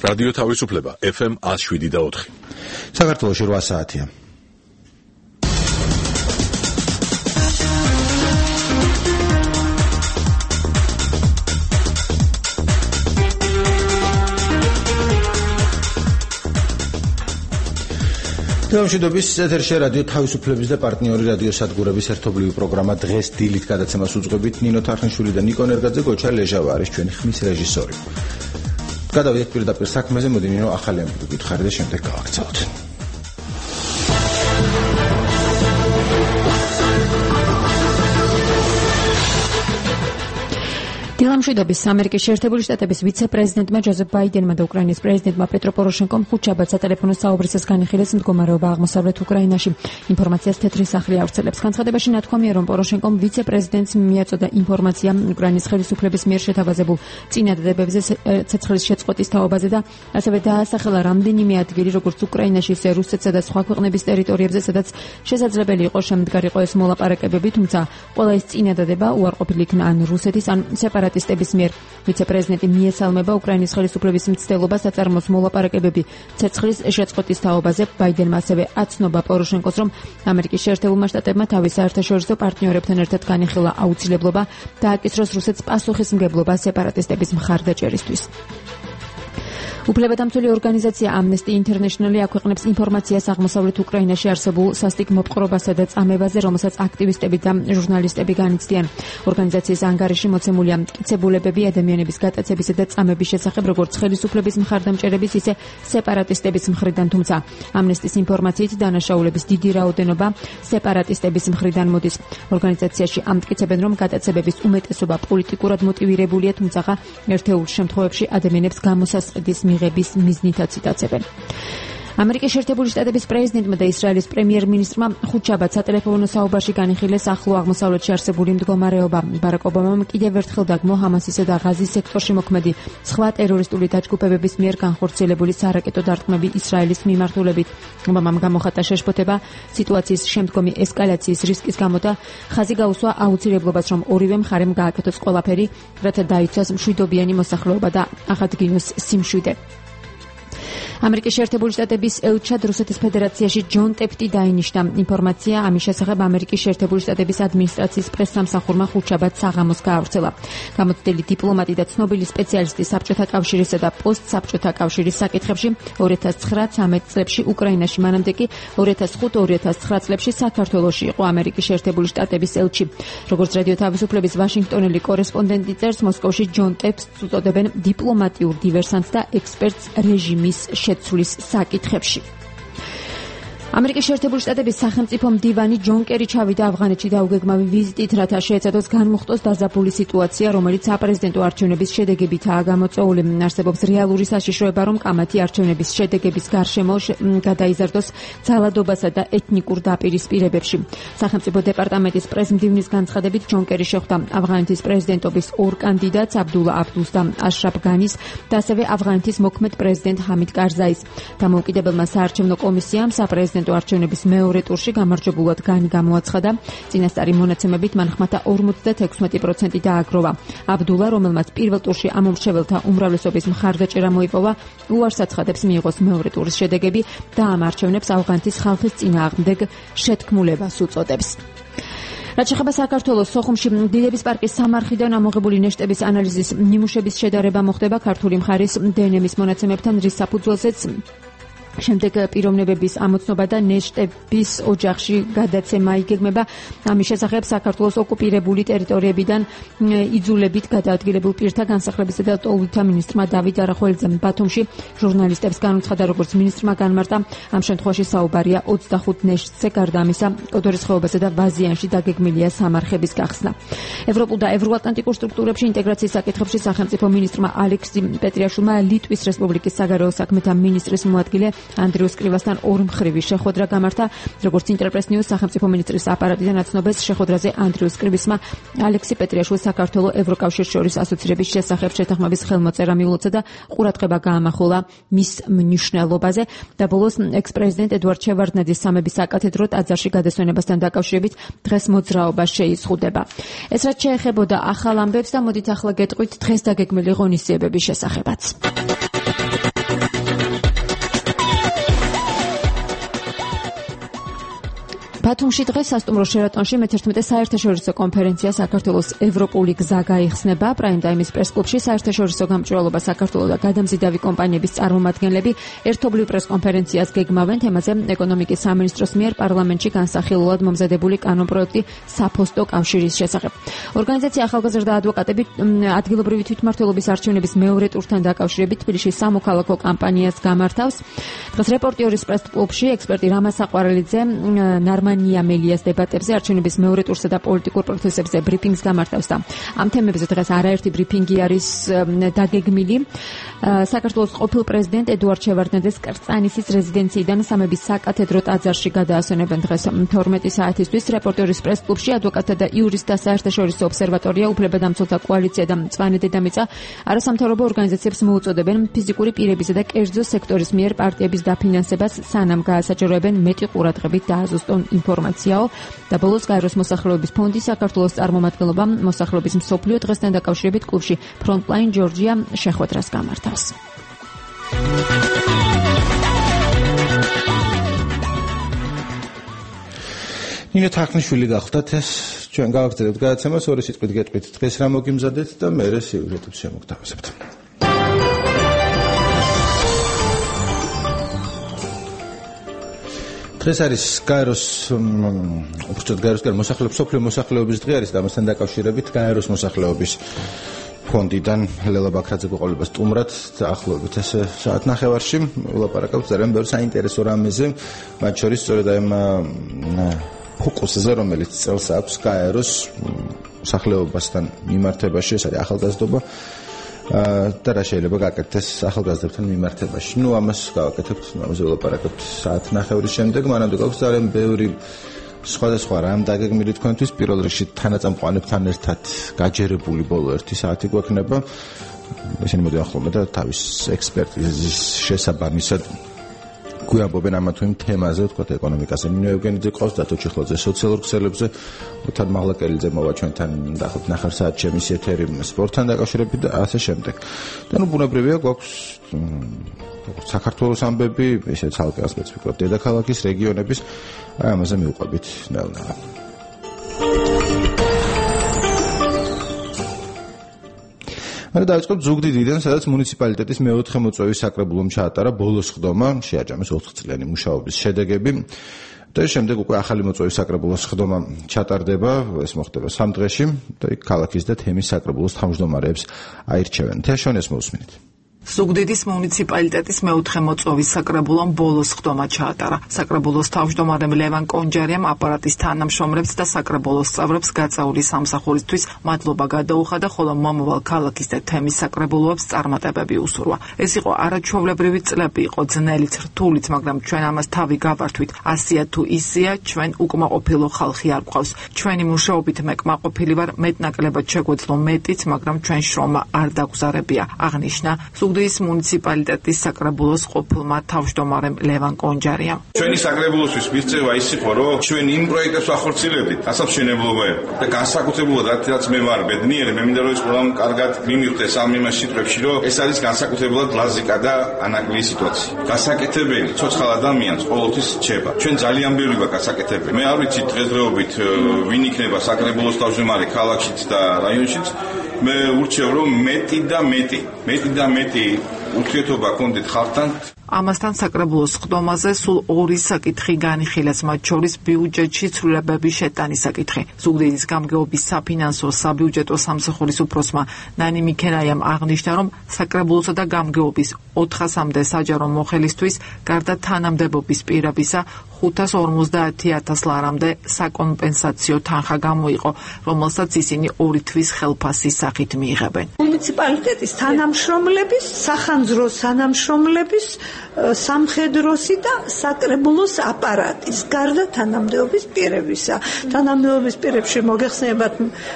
რადიო თავისუფლება FM 107.4. საქართველოში 8 საათია. მშვიდობის ეთერში რადიო თავისუფლების და პარტნიორი რადიო სადგურების ერთობლივი პროგრამა დღეს დილით გადაცემას უძღვებით ნინო თარხნიშვილი და ნიკო ნერგაძე. გოჩა ლეჟავა არის ჩვენი ხმის რეჟისორი. გადავიდეთ პირდაპირ საქმეზე. მოდი ნინო ახალი ამბები გითხარი და შემდეგ გავაქცევთ. დილამშვიდობის. ამერიკის შეერთებული შტატების ვიცე-პრეზიდენტმა ჯოზეფ ბაიდენმა და უკრაინის პრეზიდენტმა პეტრო პოროშენკომ ხუთშაბათ სატელეფონო საუბრისას განიხილეს მდგომარეობა აღმოსავლეთ უკრაინაში. ინფორმაციას თეთრი სახლი ავრცელებს. განცხადებაში ნათქვამია, რომ პოროშენკომ ვიცე-პრეზიდენტს მიაწოდა ინფორმაცია უკრაინის ხელისუფლების მიერ შეთავაზებულ წინადადებებზე ცეცხლის შეწყვეტის თაობაზე და ასევე დაასახელა რამდენიმე ადგილი, როგორც უკრაინაში, ისე რუსეთსა და სხვა ქვეყნების ტერიტორიებზე, სადაც შესაძლებელი იყო შემდგარიყო ეს მოლაპარაკებები, თუმცა ყველა ეს წინადადება უარყოფილი იქნა ან რუსეთის, ან სეპარატისტების მიერ. ვიცე-პრეზიდენტი მიესალმება უკრაინის ხელისუფლების მცდელობას აწარმოოს მოლაპარაკებები ცეცხლის შეწყვეტის თაობაზე. ბაიდენმა ასევე აცნობა პოროშენკოს, რომ ამერიკის შეერთებულმა შტატებმა თავის საერთაშორისო პარტნიორებთან ერთად განიხილა აუცილებლობა დააკისროს რუსეთს პასუხისმგებლობა სეპარატისტების მხარდაჭერისთვის. უფლებადამცველი ორგანიზაცია Amnesty International აქვეყნებს ინფორმაციას აღმოსავლეთ უკრაინაში არსებულ სასტიკ მოპყრობასა და წამებაზე, რომელსაც აქტივისტები და ჟურნალისტები განიცდიან. ორგანიზაციის ანგარიში მოცემულია მტკიცებულებები ადამიანების გატაცებისა და წამების შესახებ, როგორც ხელისუფლების მხარდამჭერების, ისე სეპარატისტების მხრიდან, თუმცა Amnesty-ს ინფორმაციით დანაშაულების დიდი რაოდენობა სეპარატისტების მხრიდან მოდის. ორგანიზაციაში ამტკიცებენ, რომ გატაცებების უმეტესობა პოლიტიკურად მოტივირებულია, თუმცა ერთეულ შემთხვევებში ადამიანებს გამოსასყიდის მიღების მიზნითაც იტაცებენ. ამერიკის შეერთებული შტატების პრეზიდენტმა და ისრაელის პრემიერ-მინისტრმა ხუთშაბათ სატელეფონო საუბარში განიხილეს ახლო აღმოსავლეთში არსებული მდგომარეობა. ბარაკ ობამამ კიდევ ერთხელ დაგმო ჰამასისა და ღაზის სექტორში მოქმედი სხვა ტერორისტული დაჯგუფებების მიერ განხორციელებული სარაკეტო დარტყმები ისრაელის მიმართულებით. ობამამ გამოხატა შეშფოთება სიტუაციის შემდგომი ესკალაციის რისკის გამო და ხაზი გაუსვა აუცილებლობას, რომ ორივე მხარემ გააკეთოს ყველაფერი, რათა დაიცვას მშვიდობიანი მოსახლეობა და აღადგინოს სიმშვიდე. ამერიკის შეერთებული შტატების ელჩად რუსეთის ფედერაციაში ჯონ ტეფტი დაინიშნა. ინფორმაცია ამის შესახებ ამერიკის შეერთებული შტატების ადმინისტრაციის პრესსამსახურმა ხუთშაბათ საღამოს გაავრცელა. გამოცდილი დიპლომატი და ცნობილი სპეციალისტი საბჭოთა კავშირისა და პოსტსაბჭოთა კავშირის საკითხებში 2009-13 წლებში უკრაინაში, მანამდე კი 2005-2009 წლებში საქართველოში იყო ამერიკის შეერთებული შტატების ელჩი. როგორც რადიო თავისუფლების ვაშინგტონელი კორესპონდენტი წერს, მოსკოვში ჯონ ტეფტს უწოდებენ დიპლომატიურ დივერსანტს და ექსპერტს რეჟიმის შეცვლის საკითხებში. ამერიკის შეერთებული შტატების სახელმწიფო მდივანი ჯონ კერი ჩავიდა ავღანეთში დაუგეგმავი ვიზიტით, რათა შეეცადოს განმუხტოს დაზაბული სიტუაცია, რომელიც საპრეზიდენტო არჩევნების შედეგებითაა გამოწვეული. არსებობს რეალური საშიშროება, რომ კამათი არჩევნების შედეგების გარშემო გადაიზარდოს ძალადობასა და ეთნიკურ დაპირისპირებებში. სახელმწიფო დეპარტამენტის პრესმდივნის განცხადებით, ჯონ კერი შეხვდა ავღანეთის პრეზიდენტობის ორ კანდიდატს, აბდულა აბდულს და აშრაფ განის და ასევე ავღანეთის მოქმედ პრეზიდენტ ჰამიდ კარზაის. დამოუკიდებელმა საარჩევნო კომისიამ საპრეზიდენტო არჩევნების მეორე ტურში გამარჯვებულად განი გამოაცხადა. წინასწარი მონაცემებით მან ხმათა 56% დააგროვა. აბდულა, რომელმაც პირველ ტურში ამომრჩეველთა უმრავლესობის მხარდაჭერა მოიპოვა, უარს აცხადებს მიიღოს მეორე ტურის შედეგები და ამ არჩევნებს ავღანეთის ხალხის წინააღმდეგ შეთქმულებას უწოდებს. რაც შეეხება საქართველოს, სოხუმში დიდების პარკის სამარხიდან ამოღებული ნეშტების ანალიზის ნიმუშების შედარება მოხდება ქართული მხარის დნმ-ის მონაცემებთან, რის საფუძველზეც შემდეგ პიროვნებების ამოცნობა და ნეშტების ოჯახში გადაცემა იგეგმება. ამის შესახებ საქართველოს ოკუპირებული ტერიტორიებიდან იძულებით გადაადგილებულ პირთა განსახლებისა და ტოლთა მინისტრმა დავით არახველიძემ ბათუმში ჟურნალისტებს განუცხადა, როგორც მინისტრმა განმარტა, ამ შემთხვევაში საუბარია 25 ნეშტზე, გარდა ამისა კოდორის ხეობასა და ვაზიანში დაგეგმილია სამარხების გახსნა. ევროპულ და ევროატლანტიკურ სტრუქტურებში ინტეგრაციის საკითხებში სახელმწიფო მინისტრმა ალექსი პეტრიაშვილმა ლიტვის რესპუბლიკის საგარეო საქმეთა მინისტრის მოადგილე ანდრიუს კრივასთან ორმხრივი შეხვედრა გამართა. როგორც ინტერპრეს ნიუს სახელმწიფო მინისტრის აპარატიდან აცნობეს, შეხვედრაზე ანდრიუს კრივისმა ალექსი პეტრიაშვილს საქართველოს ევროკავშირს შორის ასოცირების შესახებ შეთანხმების ხელმოწერა მიულოცა და ყურადღება გაამახვილა მის მნიშვნელობაზე და ბოლოს ექს-პრეზიდენტ ედუარდ შევარდნაძის სამების საკათედრო ტაძარში გადასვენებასთან დაკავშირებით დღეს მოძრაობა შეიზღუდება. ეს რაც შეეხებოდა ახალ ამბებს და მოდით ახლა გეტყვით დღეს დაგეგმილი ღონისძიებების შესახებაც. ბათუმში დღეს სასტუმრო შერატონში მე-11 საერთაშორისო კონფერენცია საქართველოს ევროპული გზა გაიხსნება. პრაიმ ტაიმის პრესკლუბში საერთაშორისო გამჭვირვალობა საქართველოს და გადამზიდავი კომპანიების წარმომადგენლები ერთობლივ პრესკონფერენციას გეგმავენ. თემაზე ეკონომიკის სამინისტროს მიერ პარლამენტში განსახილულად მომზადებული კანონპროექტი საფოსტო კავშირის შესახებ. ორგანიზაცია ახალგაზრდა ადვოკატები ადგილობრივი თვითმმართველობის არჩევნების მეორე ტურთან დაკავშირებით თბილისში სამოქალაქო კამპანიას გამართავს. დღეს რეპორტიორის პრესკლუბში ექსპერტი რამა საყვარელიძე ნარმანია მელიას დებატებზე არჩევნების მეორე ტურსა და პოლიტიკურ პროცესებზე ბრიფინგს გამართავს და ამ თემებზე დღეს არაერთი ბრიფინგი არის დაგეგმილი. საქართველოს ყოფილ პრეზიდენტ ედუარდ შევარდნაძეს კრწანისის რეზიდენციიდან სამების საკათედრო ტაძარში გადაასვენებენ დღეს 12 საათისთვის. რეპორტიორის პრესკლუბში ადვოკატთა და იურისტთა საერთაშორისო ობსერვატორია, უფლებადამცველთა კოალიცია და მწვანე დედამიწა არასამთავრობო ორგანიზაციებს მოუწოდებენ ფიზიკური პირებისა და კერძო სექტორის მიერ პარტიების დაფინანსებას სანამ გაასაჭიროებენ მეტი ყურადღებით დააზუსტონ ინფორმაციაო და ბოლოს გაეროს მოსახლეობის ფონდის საქართველოს წარმომადგენლობამ მოსახლეობის მსოფლიო დღესთან დაკავშირებით კლუბში ფრონტლაინ ჯორჯია შეხვედრას გამართავს. ნინო თახნიშვილი გახდათ ეს ჩვენ გავაგრძელებთ გადაცემას ორი სიტყვით გეტყვით დღეს რა მოგიმზადეთ და მერე სიუჟეტებს შემოგთავაზებთ. დღეს არის გაეროს მსოფლიო მოსახლეობის დღე არის და ამასთან დაკავშირებით გაეროს მოსახლეობის ფონდიდან ლელა ბაქრაძე გვეყოლება სტუმრად დაახლოებით ეს საათნახევარში ვილაპარაკებთ ძალიან ბევრ საინტერესო რამეზე, მათ შორის სწორედ ამ ფოკუსზე, რომელიც წელს აქვს გაეროს მოსახლეობასთან მიმართებაში, ეს არის ახალგაზრდობა და რა შეიძლება გაკეთდეს ახალგაზრდებთან მიმართებაში. ამას გავაკეთებთ, ამაზე ვილაპარაკებთ საათნახევრის შემდეგ, მანამდე გვაქვს ძალიან ბევრი სხვადასხვა რამ დაგეგმილი თქვენთვის. პირველ რიგში თანაწამყვანებთან ერთად გაჯერებული ბოლო 1 საათი გვექნება. ესენი მოდიახულობენ და თავის ექსპერტიზის შესაბამისად გვიამბობენ ამა თუ იმ თემაზე, ვთქვათ, ეკონომიკაზე. ნინო ევგენიძე ყავს, დათო ჩიხლაძე სოციალურ ქსელებზე, თან მაღლაკელიძე მოვა ჩვენთან დაახლოებით ნახევარ საათში ჩემის ეთერი სპორტთან დაკავშირებით და ასე შემდეგ. და ბუნებრივია გვაქვს საქართველოს ამბები, ისე ცალკე სპეციფიკურად დედაქალაქის რეგიონების, ამაზე მივყვებით ნელ-ნელა. მაგრამ დავიწყოთ ზუგდიდიდან, სადაც მუნიციპალიტეტის მეოთხე მოწვევის საკრებულომ ჩაატარა ბოლოს ხდომა, შეაჯამეს 4 წლიანი მუშაობის შედეგები. და შემდეგ უკვე ახალი მოწვევის საკრებულოს ხდომა ჩატარდება, ეს მოხდება 3 დღეში და ქალაქის და თემის საკრებულოს თავმჯდომარეებს აირჩევენ. თეაშონეს მოусმინეთ. ზუგდიდის მუნიციპალიტეტის მეოთხე მოწვევის საკრებულომ ბოლოს ხდომა ჩაატარა. საკრებულოს თავმჯდომარე ლევან კონჯარიამ აპარატის თანამშრომლებს და საკრებულოს წევრებს გაწეული სამსახურისთვის მადლობა გადაუხადა, ხოლო მომავალ ქალაქის და თემის საკრებულოებს წარმატებები უსურვა. ეს იყო არაჩვეულებრივი წლები, იყო ძნელიც, რთულიც, მაგრამ ჩვენ ამას თავი გავართვით. ასია თუ ისია, ჩვენ უკმაყოფილო ხალხი არ გვყავს. ჩვენი მუშაობით მე კმაყოფილი ვარ, მეტნაკლებად შეგვეძლო მეტიც, მაგრამ ჩვენ შრომა არ დაგზარებია, აღნიშნა ზუგდიდის მუნიციპალიტეტის საკრებულოს ყოფილმა თავმჯდომარემ ლევან კონჯარიამ. ჩვენი საკრებულოსთვის მიღწევა ის იყო, რომ ჩვენ იმ პროექტებს ვახორციელებდით, რასაც მშენებლობაა და განსაკუთრებულად რაც მე ვარ ბედნიერი, მე მინდა რომ ის ყველამ კარგად მიმიღდეს ამ იმას სიტყვებში, რომ ეს არის განსაკუთრებულად ლაზიკა და ანაკლიის სიტუაცია. გასაკეთებელი ცოცხალ ადამიანს ყოველთვის რჩება. ჩვენ ძალიან ბევრი ვარ გასაკეთებელი. მე არ ვიცი დღესდღეობით ვინ იქნება საკრებულოს თავმჯდომარე ქალაქშიც და რაიონშიც. მე ურჩევ რომ მეტი და მეტი ურთიერთობა გქონდეთ ხალხთან. ამასთან საკრებულოს ხდომაზე სულ 2 საკითხი განიხილეს, მათ შორის ბიუჯეტში ცვლილებების შეტანის საკითხი. ზუგდიდის გამგეობის საფინანსო საბიუჯეტო სამსახურის უფროსმა ნანი მიქენაიამ აღნიშნა, რომ საკრებულოსა და გამგეობის 400-მდე საჯარო მოხელისთვის გარდა თანამდებობის პირებისა 550,000 ლარამდე საკომპენსაციო თანხა გამოიყო, რომელსაც ისინი 2 თვის ხელფასის სახით მიიღებენ. მუნიციპალიტეტის თანამშრომლების, სახანძრო თანამშრომლების, სამხედროსი და საკრებულოს აპარატის გარდა თანამდებობის პირებისა. თანამდებობის პირებში მოგეხსენებათ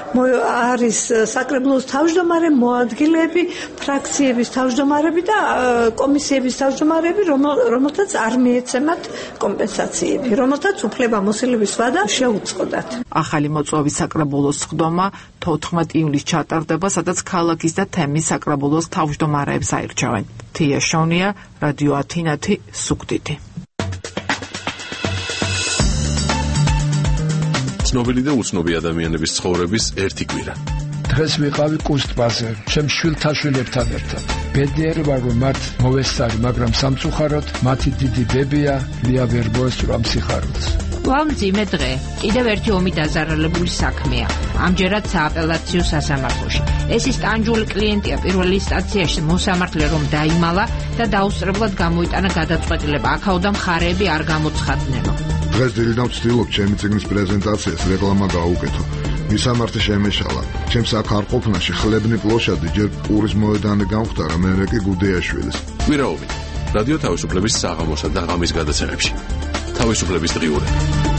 არის საკრებულოს თავმჯდომარე, მოადგილეები, ფრაქციების თავმჯდომარები და კომისიების თავმჯდომარები, რომელთაც არ მიეცემათ კომპენსაციები, რომელთაც უფლებამოსილების ვადა შეუწყდათ. ახალი მოწვევის საკრებულოს ხდომა 14 ივლისს ჩატარდება, სადაც ქალაქის და თემის საკრებულოს თავმჯდომარეებს აირჩევენ. თეაშონია, რადიო ათინათი, ზუგდიდი. ცნობილი და უცნობი ადამიანების ცხოვრების ერთი კვირა. დღეს ვიყავი კუსტბაზე, ჩემ შვილთაშვილებთან ერთად. ბედნიერი ვარ, რომ მათ მოვესწარი, მაგრამ სამწუხაროდ მათი დიდი ბებია ლია ვერ მოესწრო ამ სიხარულს. მძიმე დღე. კიდევ ერთი ომი დაზარალებული საქმეა. ამჯერად სააპელაციო სასამართლოში. ეს ის ტანჯული კლიენტია პირველი ინსტანციაში მოსამართლე რომ დაიმალა და დაუსწრებლად გამოიტანა გადაწყვეტილება. აქაოდან მხარეები არ გამოცხადნენო. დღეს დილიდან ვცდილობ ჩემი წიგნის პრეზენტაციას რეკლამა გაუკეთო. მისამართი შემეშალა. ჩემს აქ არ ყოფნაში ხლებნი პლოშადი ჯერ პურის მოედანი გამختარა, მერე კი გუდეაშვილის. კვირაობი. რადიო თავისუფლების საღამოსა და ღამის გადაცემებში. თავისუფლების დღიურები.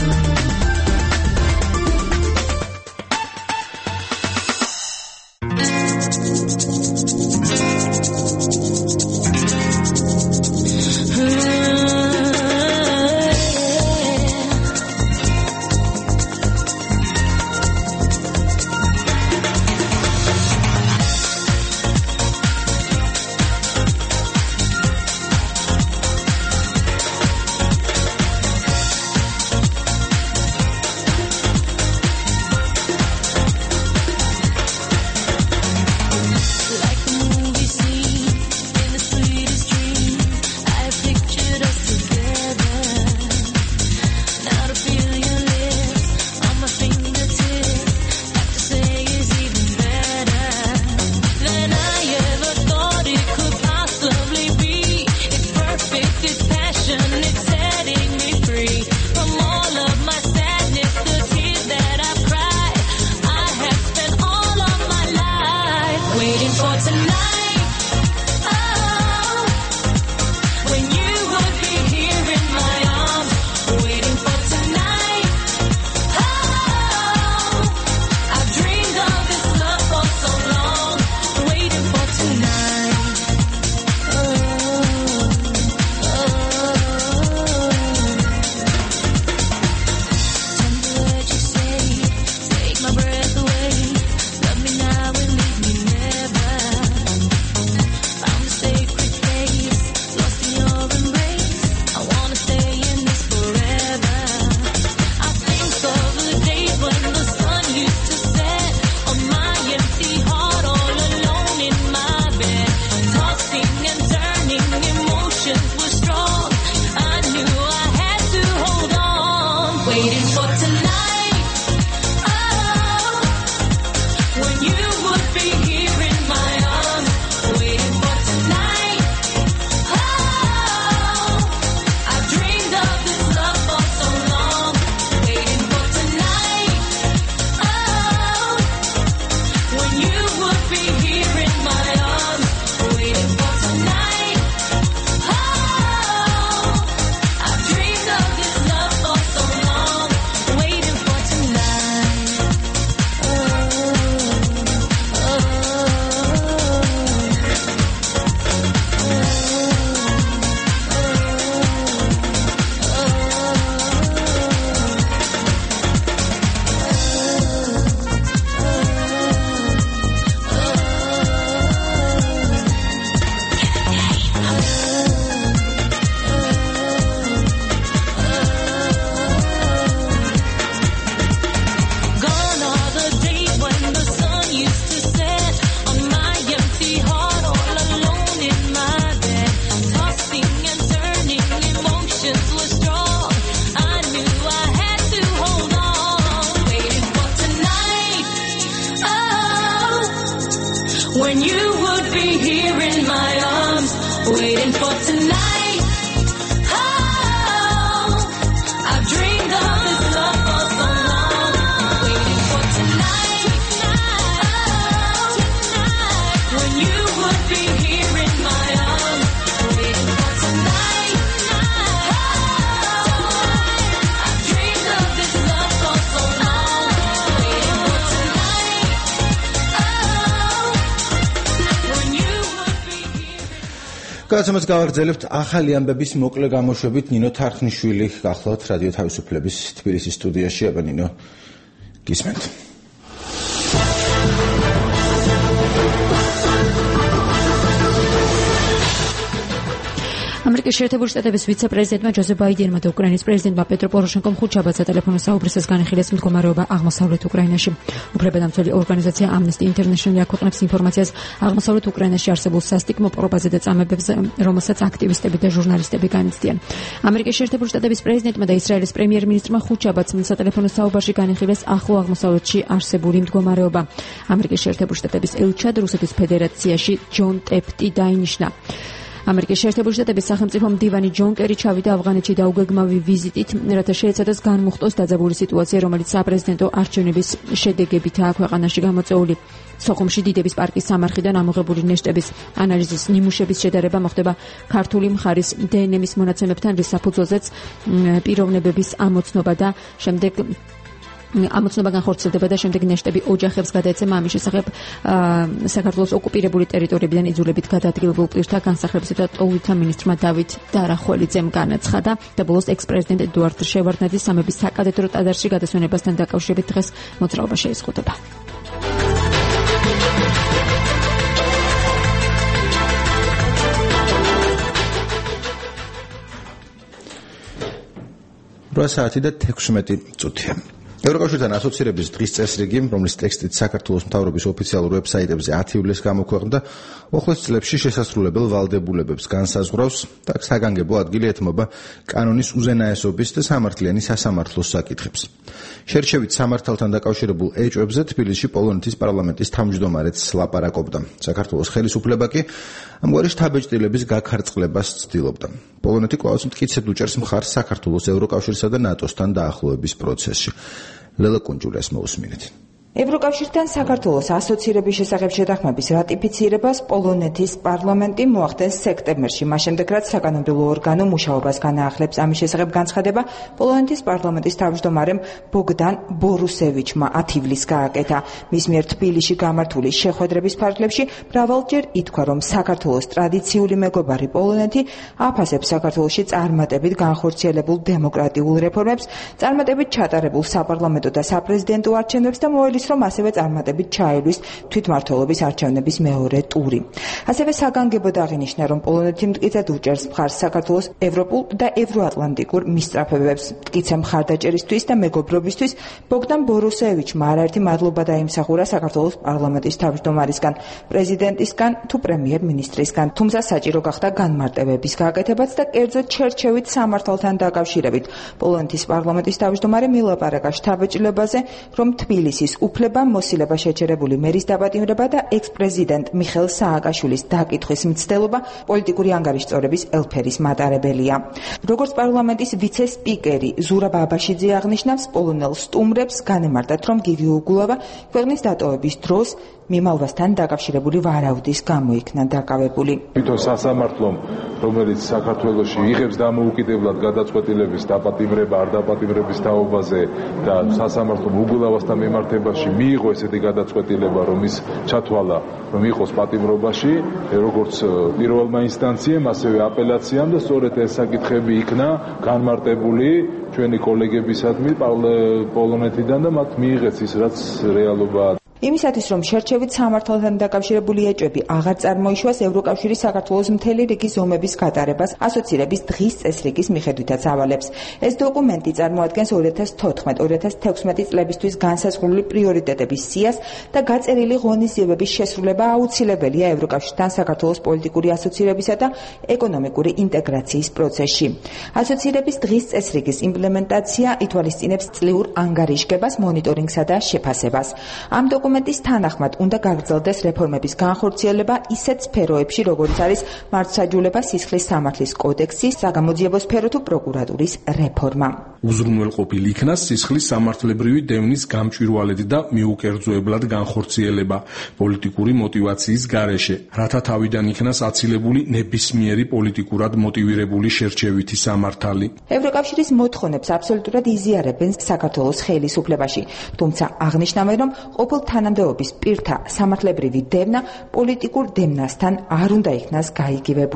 გადაცემას გავაგრძელებთ ახალი ამბების მოკლე გამოშვებით. ნინო თარხნიშვილი გახლავთ რადიო თავისუფლების თბილისის სტუდიაში. აბა ნინო, გისმენთ. ამერიკის შეერთებული შტატების ვიცე-პრეზიდენტმა ჯოზეფ ბაიდენმა და უკრაინის პრეზიდენტმა პეტრო პოროშენკომ ხუთშაბათს სატელეფონო საუბრისას განიხილეს მდგომარეობა აღმოსავლეთ უკრაინაში. უფლებადამცველი ორგანიზაცია Amnesty International აქვეყნებს ინფორმაციას აღმოსავლეთ უკრაინაში არსებულ სასტიკმო პრობაზე და წამებებზე, რომელსაც აქტივისტები და ჟურნალისტები განიცდიან. ამერიკის შეერთებული შტატების პრეზიდენტმა და ისრაელის პრემიერ-მინისტრმა ხუთშაბათს სატელეფონო საუბარში განიხილეს ახლო აღმოსავლეთში არსებული მდგომარეობა. ამერიკის შეერთებული შტატების ელჩად რუსეთის ფედერაციაში ჯონ ტეფტი დაინიშნა. ამერიკის შეერთებული შტატების სახელმწიფო მდივანი ჯონ კერი ჩავიდა ავღანეთში დაუგეგმავი ვიზიტით, რათა შეეცადოს განმუხტოს დაძაბული სიტუაცია, რომელიც საპრეზიდენტო არჩევნების შედეგებითაა ქვეყანაში გამოწვეული. სოხუმში დიდების პარკის სამარხიდან ამოღებული ნეშტების ანალიზის ნიმუშების შედარება მოხდება ქართული მხარის დნმ-ის მონაცემებთან, რის საფუძველზეც პიროვნებების ამოცნობა განხორციელდება და შემდეგ ნეშტები ოჯახებს გადაეცემა. ამის შესახებ საქართველოს ოკუპირებული ტერიტორიებიდან იძულებით გადაადგილებულ პირთა განსახლებისა და ტოვითა მინისტრმა დავით დარახველიძემ განაცხადა და ბოლოს ექს-პრეზიდენტ ედუარდ შევარდნაძის სამების საკადეტრო ტაძარში გადასვენებასთან დაკავშირებით დღეს მოძრაობა შეიზღუდება. საათი და 16 წუთია. ევროკავშირთან ასოცირების დღის წესრიგი, რომლის ტექსტით საქართველოს მთავრობის ოფიციალურ ვებსაიტებზე 10 ივლისს გამოქვეყნდა, უახლოეს წლებში შესასრულებელ ვალდებულებებს განსაზღვრავს და საგანგებო ადგილი ეთმობა კანონის უზენაესობის და სამართლიანი სასამართლოს საკითხებს. შერჩევით სამართალთან დაკავშირებულ ეჭვებზე თბილისში პოლონეთის პარლამენტის თავმჯდომარეც ლაპარაკობდა. საქართველოს ხელისუფლება კი ამგვარი შთაბეჭდილების გაქარწყლებას ცდილობდა. პოლონეთი კვლავაც მტკიცედ უჭერს მხარს საქართველოს ევროკავშირსა და ნატოსთან დაახლოების პროცესში. ლელა კუნჯულიას მოусმინეთ. ევროკავშირთან საქართველოს ასოცირების შესახებ შეთანხმების რატიფიცირებას პოლონეთის პარლამენტი მოახდენს სექტემბერში, მას შემდეგ რაც საკანონმდებლო ორგანო მუშაობას განაახლებს. ამის შესახებ განცხადება პოლონეთის პარლამენტის თავმჯდომარემ ბოგდან ბორუსევიჩმა 10 ივლისს გააკეთა. მის მიერ თბილისში გამართული შეხვედრების ფარგლებში მრავალჯერ ითქვა, რომ საქართველოს ტრადიციული მეგობარი პოლონეთი აფასებს საქართველოში წარმატებით განხორციელებულ დემოკრატიულ რეფორმებს, წარმატებით ჩატარებულ საპარლამენტო და საპრეზიდენტო არჩევნებს და რომ ასევე წარმატებით ჩაივლის თვითმმართველობის არჩევნების მეორე ტური. ასევე საგანგებოდ აღინიშნა, რომ პოლონეთი მტკიცედ უჭერს მხარს საქართველოს ევროპულ და ევროატლანტიკურ მისწრაფებებს. მტკიცე მხარდაჭერისთვის და მეგობრობისთვის ბოგდან ბორუსევიჩმა არაერთი მადლობა დაიმსახურა საქართველოს პარლამენტის თავმჯდომარისგან, პრეზიდენტისგან თუ პრემიერ-მინისტრისგან. თუმცა საჭირო გახდა განმარტებების გაკეთებაც და კერძოდ შერჩევით სამართალთან დაკავშირებით. პოლონეთის პარლამენტის თავმჯდომარემ ელაპარაკა შთაბეჭდილებაზე, რომ თბილისის უფლება მოსილება შეჩერებული მერის დაპატიმრება და ექს-პრეზიდენტ მიხეილ სააკაშვილის დაკითხვის მცდელობა პოლიტიკური ანგარიშწორების ელფერის მატარებელია. როგორც პარლამენტის ვიცე-სპიკერი ზურაბ აბაშიძე აღნიშნავს, პოლონელ სტუმრებს განემარტათ, რომ გივი უგულავა ქვეყნის დატოვების დროს მიმალვასთან დაკავშირებული ვარაუდის გამო იქნა დაკავებული. თვითონ სასამართლომ, რომელიც საქართველოში იღებს დამოუკიდებლად გადაწყვეტილების დაპატიმრება არ დაპატიმრების თაობაზე და სასამართლომ უგულავასთან მიმართებაში მიიღო ესეთი გადაწყვეტილება, რომ ის ჩათვალა, რომ იყოს პატიმრობაში, როგორც პირველმა ინსტანციამ, ასევე აპელაციამ და სწორედ ეს საკითხები იქნა განმარტებული ჩვენი კოლეგებისადმი პოლონეთიდან და მათ მიიღეს ის, რაც რეალობაა. იმისათვის, რომ შერჩევით სამართალთან დაკავშირებული ეჭვები აღარ წარმოიშვას, ევროკავშირი საქართველოს მთელი რიგი ზომების გატარებას ასოცირების დღის წესრიგის მიხედვითაც ავალებს. ეს დოკუმენტი წარმოადგენს 2014-2016 წლებისთვის განსაზღვრული პრიორიტეტების სიას და გაწერილი ღონისძიებების შესრულება აუცილებელია ევროკავშირთან საქართველოს პოლიტიკური ასოცირებისა და ეკონომიკური ინტეგრაციის პროცესში. ასოცირების დღის წესრიგის იმპლემენტაცია ითვალისწინებს წლიურ ანგარიშგებას, მონიტორინგსა და შეფასებას. ამ დოკუმენტის თანახმად უნდა გაგრძელდეს რეფორმების განხორციელება ისეთ სფეროებში, როგორც არის მართლმსაჯულება, სისხლის სამართლის კოდექსი, საგამოძიებო სფერო თუ პროკურატურის რეფორმა. უზრუნველყოფილი იქნა სისხლის სამართლებრივი დევნის გამჭვირვალედ და მიუკერძოებლად განხორციელება პოლიტიკური მოტივაციის გარეშე, რათა თავიდან იქნას აცილებული ნებისმიერი პოლიტიკურად მოტივირებული შერჩევითი სამართალი. ევროკავშირის მოთხოვნებს აბსოლუტურად იზიარებენ საქართველოს ხელისუფლებაში, თუმცა აღნიშნავენ, რომ ყოფილ თანამდებობის პირთა სამართლებრივი დევნა პოლიტიკურ დევნასთან არ უნდა იქნას გაიგივებული.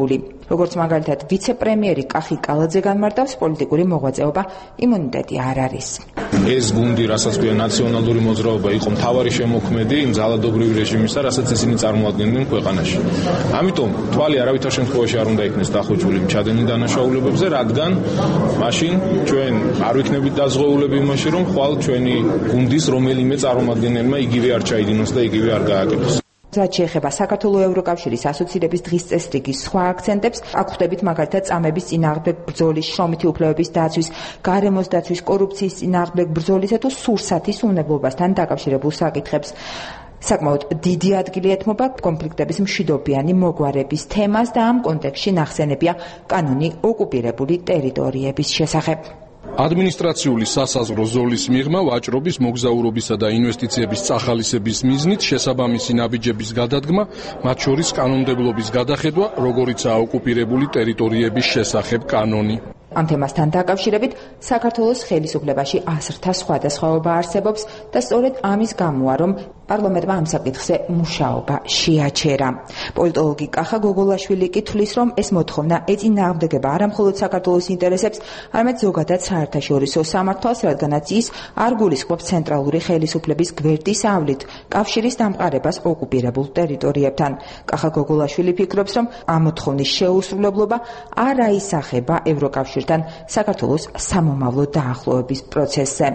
როგორც მაგალითად ვიცე-პრემიერი კახი კალაძე განმარტავს, პოლიტიკური მოღვაწეობა იმუნიტეტი არ არის. ეს გუნდი, რასაც ქვია ნაციონალური მოძრაობა, იყო მთავარი შემოქმედი იმ ძალადობრივ რეჟიმისა, რასაც ისინი წარმოადგენდნენ ქვეყანაში. ამიტომ თვალი არავითარ შემთხვევაში არ უნდა იქნეს დახუჭული მჩადენი დანაშაულებებზე, რადგან მაშინ ჩვენ არ ვიქნებით დაზღვეულები იმაში, რომ ხვალ ჩვენი გუნდის რომელიმე წარმომადგენელმა იგივე არ ჩაიდინოს და იგივე არ გააკეთოს. რაც შეეხება საქართველოს ევროკავშირის ასოცირების დღის წესრიგის სხვა აქცენტებს, აქ ხვდებით მაგალითად წამების წინააღმდეგ ბრძოლის, შრომითი უფლებების დაცვის, გარემოს დაცვის, კორუფციის წინააღმდეგ ბრძოლისა თუ სურსათის უნებლობასთან დაკავშირებულ საკითხებს. საკმაოდ დიდი ადგილი ეთმობა კონფლიქტების მშვიდობიანი მოგვარების თემას და ამ კონტექსტში ნახსენებია კანონი ოკუპირებული ტერიტორიების შესახებ. ადმინისტრაციული სასაზღვრო ზოლის მიღმა ვაჭრობის, მოგზაურობისა და ინვესტიციების წახალისების მიზნით შესაბამისი ნაბიჯების გადადგმა, მათ შორის კანონმდებლობის გადახედვა, როგორიცაა ოკუპირებული ტერიტორიების შესახებ კანონი. ამ თემასთან დაკავშირებით საქართველოს ხელისუფლებაში აზრთა სხვადასხვაობა არსებობს და სწორედ ამის გამოა, რომ პარლამენტმა ამ საკითხზე მუშაობა შეაჩერა. პოლიტოლოგი კახა გოგოლაშვილი კი თვლის, რომ ეს მოთხოვნა ეწინააღმდეგება არა მხოლოდ საქართველოს ინტერესებს, არამედ ზოგადად საერთაშორისო სამართალს, რადგანაც ის არ გულისხმობს ცენტრალური ხელისუფლების გვერდის ავლით კავშირის დამყარებას ოკუპირებულ ტერიტორიებთან. კახა გოგოლაშვილი ფიქრობს, რომ ამ მოთხოვნის შეუსრულებლობა არ აისახება ევროკავშირთან საქართველოს სამომავლო დაახლოების პროცესზე.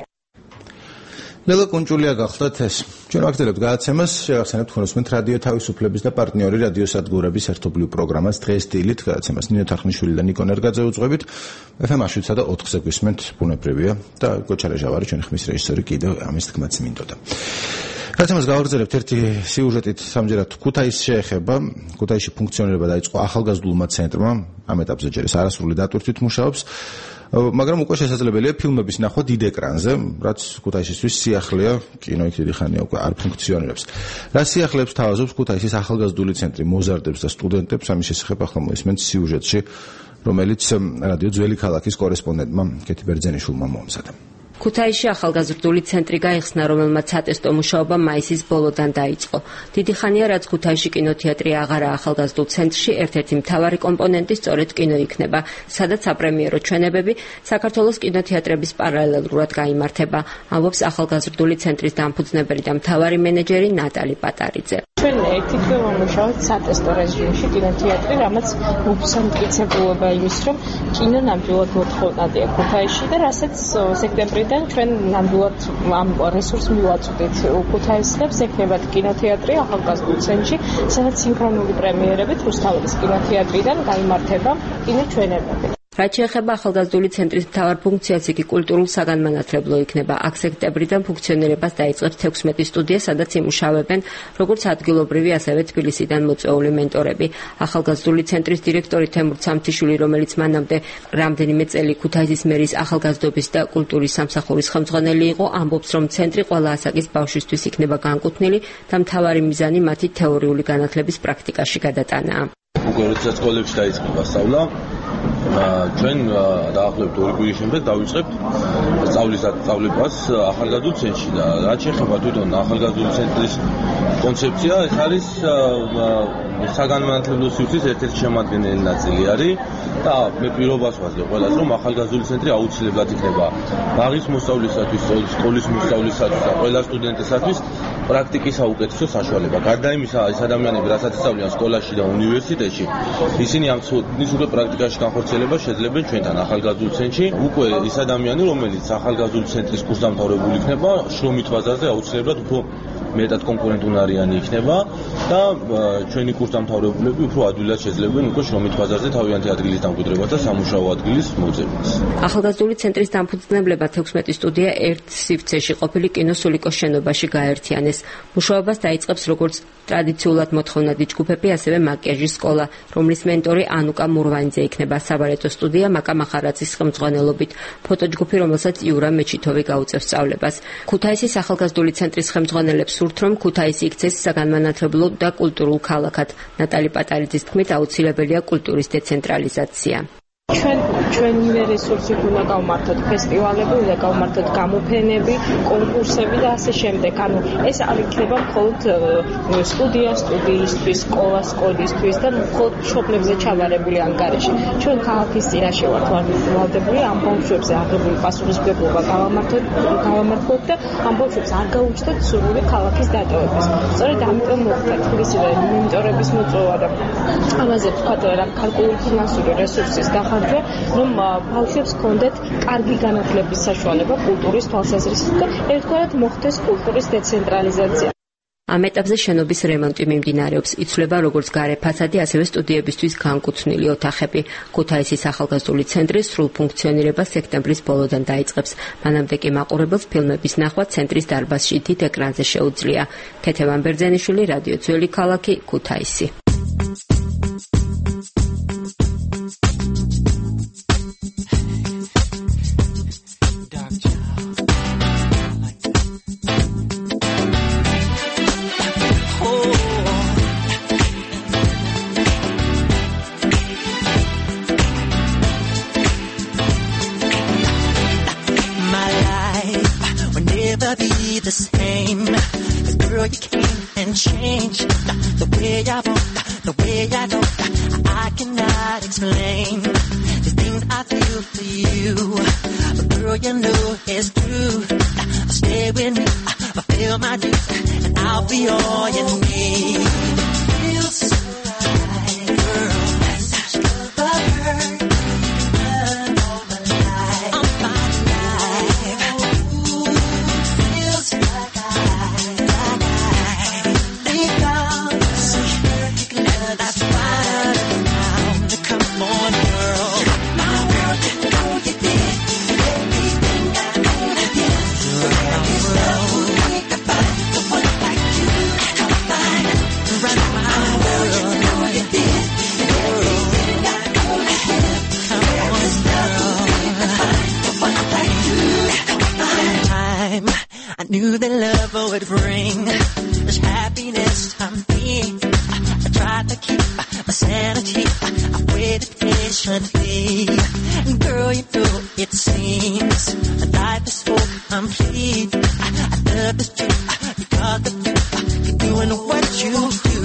ნელა კუნჭულია გახლდათ ეს. ჩვენ ვაგრძელებთ გადაცემას, შევახსენებთ თქვენს რადიო თავისუფლების და პარტნიორი რადიოსადგურების ერთობლივ პროგრამას დღეს დილით გადაცემას ნინო თარხნიშვილი და ნიკო ნერგაძე უძღვებით. FM 7 და 4-ზე გვისმენთ, ბუნებრივია და გოჩა რეჟავარი ჩვენი ხმის რეჟისორი კიდევ ამის თქმაც მინდოდა. გადაცემას გავაგრძელებთ ერთი სიუჟეტით, სამჯერად ქუთაისს შეეხება. ქუთაისში ფუნქციონირება დაიწყო ახალგაზრდულმა ცენტრმა, ამ ეტაპზე ჯერ ეს არასრული დატვირთვით მუშაობს. მაგრამ უკვე შესაძლებელია ფილმების ნახვა დიდ ეკრანზე, რაც ქუთაისისთვის სიახლეა, კინო იქ დიდი ხანია უკვე არ ფუნქციონირებს. რა სიახლეებს თავაზობს ქუთაისის ახალგაზრდული ცენტრი მოზარდებს და სტუდენტებს, ამის შესახებ ახლა მოისმენთ სიუჟეტში, რომელიც რადიო ძველი ქალაქის კორესპონდენტმა კეთი ბერძენიშვილმა მოამზადა. ქუთაისში ახალგაზრდული ცენტრი გაიხსნა, რომელმაც სატესტო მუშაობა მაისის ბოლოდან დაიწყო. დიდი ხანია, რაც ქუთაისში კინოთეატრი აღარა ახალგაზრდულ ცენტრში, ერთ-ერთი მთავარი კომპონენტი სწორედ კინო იქნება, სადაც საპრემიერო ჩვენებები საქართველოს კინოთეატრების პარალელურად გაიმართება, ამბობს ახალგაზრდული ცენტრის დამფუძნებელი და მთავარი მენეჯერი ნატალი პატარიძე. ჩვენ ერთითვე ვამუშავებთ სატესტო რეჟიმში კინოთეატრი, რამაც უსამტკიცებულობა იმის, რომ კინო ნამდვილად მოთხოვნადია ქუთაისში და რასაც სექტემბრიდან ჩვენ ნამდვილად ამ რესურსს მივაწვდით ქუთაისლებს, ექნებათ კინოთეატრი ახალგაზრდულ ცენტრში, სადაც სინქრონული პრემიერებით რუსთავის კინოთეატრიდან გაიმართება კინოჩვენებები. რაც შეეხება ახალგაზრდული ცენტრის მთავარ ფუნქციას, იგი კულტურულ საგანმანათლებლო იქნება. აქ სექტემბრიდან ფუნქციონირებას დაიწყებს 16 სტუდია, სადაც იმუშავებენ როგორც ადგილობრივი, ასევე თბილისიდან მოწვეული მენტორები. ახალგაზრდული ცენტრის დირექტორი თემურ სამთიშვილი, რომელიც მანამდე რამდენიმე წელი ქუთაისის მერის ახალგაზრდობის და კულტურის სამსახურის ხელმძღვანელი იყო, ამბობს, რომ ცენტრი ყველა ასაკის ბავშვისთვის იქნება განკუთვნილი და მთავარი მიზანი მათი თეორიული განათლების პრაქტიკაში გადატანაა. უკვე როდესაც სკოლებში დაიწყება სწავლა, ჩვენ დაახლოებით 2 კვირის შემდეგ დავიწყებთ სწავლებას ახალგაზრდულ ცენტრში და რაც შეეხება თვითონ ახალგაზრდული ცენტრის კონცეფცია, ეს არის საგანმანათლებლო სივრცის ერთ-ერთი შემადგენელი ნაწილი არის და მე პირობას ვაძლევ ყველას, რომ ახალგაზრდული ცენტრი აუცილებლად იქნება ბაღის მოსწავლისათვის, სკოლის მოსწავლისათვის და ყველა სტუდენტისათვის პრაქტიკის საუკეთესო საშუალება. გარდა იმისა, ეს ადამიანები, რასაც ისწავლიან სკოლაში და უნივერსიტეტში, ისინი ამ ცოდნის უკვე პრაქტიკაში განხორციელება შეძლებენ ჩვენთან ახალგაზრდულ ცენტრში. უკვე ის ადამიანი, რომელიც ახალგაზრდული ცენტრის კურსდამთავრებული იქნება, შრომით ბაზარზე აუცილებლად უფრო მეტად კონკურენტუნარიანი იქნება და ჩვენი კურსდამთავრებულები უფრო ადვილად შეძლებენ უკვე შრომით ბაზარზე თავიანთი ადგილის დამკვიდრებას და სამუშაო ადგილის მოძებნას. ახალგაზრდული ცენტრის დამფუძნებლებმა 16 სტუდია ერთ სივრცეში ყოფილი კინოსულიკოს შენობაში გაერთიანეს. მუშაობას დაიწყებს როგორც ტრადიციულად მოთხოვნადი ჯგუფები, ასევე მაკიაჟის სკოლა, რომლის მენტორი ანუკა მურვანიძე იქნება. საბალეტო სტუდია მაკა მახარაძის ხელმძღვანელობით, ფოტოჯგუფი, რომელსაც იურა მეჩითოვი გაუწევს სწავლებას. ქუთაისის ახალგაზრდული ცენტრის ხელმძღვანელებს სურთ, რომ ქუთაისი იქცეს საგანმანათლებლო და კულტურულ ქალაქად. ნატალი პატარიძის თქმით, აუცილებელია კულტურის დეცენტრალიზაცია. ჩვენ ჩვენივე რესურსით უნდა გავმართოთ ფესტივალები, უნდა გავმართოთ გამოფენები, კონკურსები და ასე შემდეგ. ანუ ეს არ იქნება მხოლოდ სტუდიისთვის, სკოლისთვის და მხოლოდ მშობლებზე ჩავარებული ანგარიში. ჩვენ ქალაქის წინაშე ვართ ვალდებული, ამ ბავშვებზე აღებული პასუხისმგებლობა გავამართლოთ და ამ ბავშვებს არ გაუჩნდათ სურვილი ქალაქის დატოვებას. სწორედ ამიტომ მოხდა თბილისში მონიტორების მოწვევა და ამაზე ვთქვათ რა კალკულური ფინანსური რესურსის დახარჯვა, რომ ბავშვებს ჰქონდეთ კარგი განათლების საშუალება კულტურის თვალსაზრისით და ერთგვარად მოხდეს კულტურის დეცენტრალიზაცია. ამ ეტაპზე შენობის რემონტი მიმდინარეობს. იცვლება როგორც გარე ფასადი, ასევე სტუდიებისთვის განკუთვნილი ოთახები. ქუთაისის ახალგაზრდული ცენტრი სრულ ფუნქციონირებას სექტემბრის ბოლოდან დაიწყებს. მანამდე კი მაყურებელს ფილმების ნახვა ცენტრის დარბაზში დიდ ეკრანზე შეუძლია. ქეთევან ბერძენიშვილი, რადიო ძველი ქალაქი, ქუთაისი. The same, 'cause girl you came and changed the way I want, the way I know. I cannot explain the things I feel for you, but girl you know it's true. Stay with me, fulfill my dreams, and I'll be all you need. Feels so right, girl. That's such love hurt. Knew that love would bring this happiness to me. I tried to keep my sanity. I waited patiently. And girl, you know it seems life is so complete. I love this truth because of you. You're doing what you do.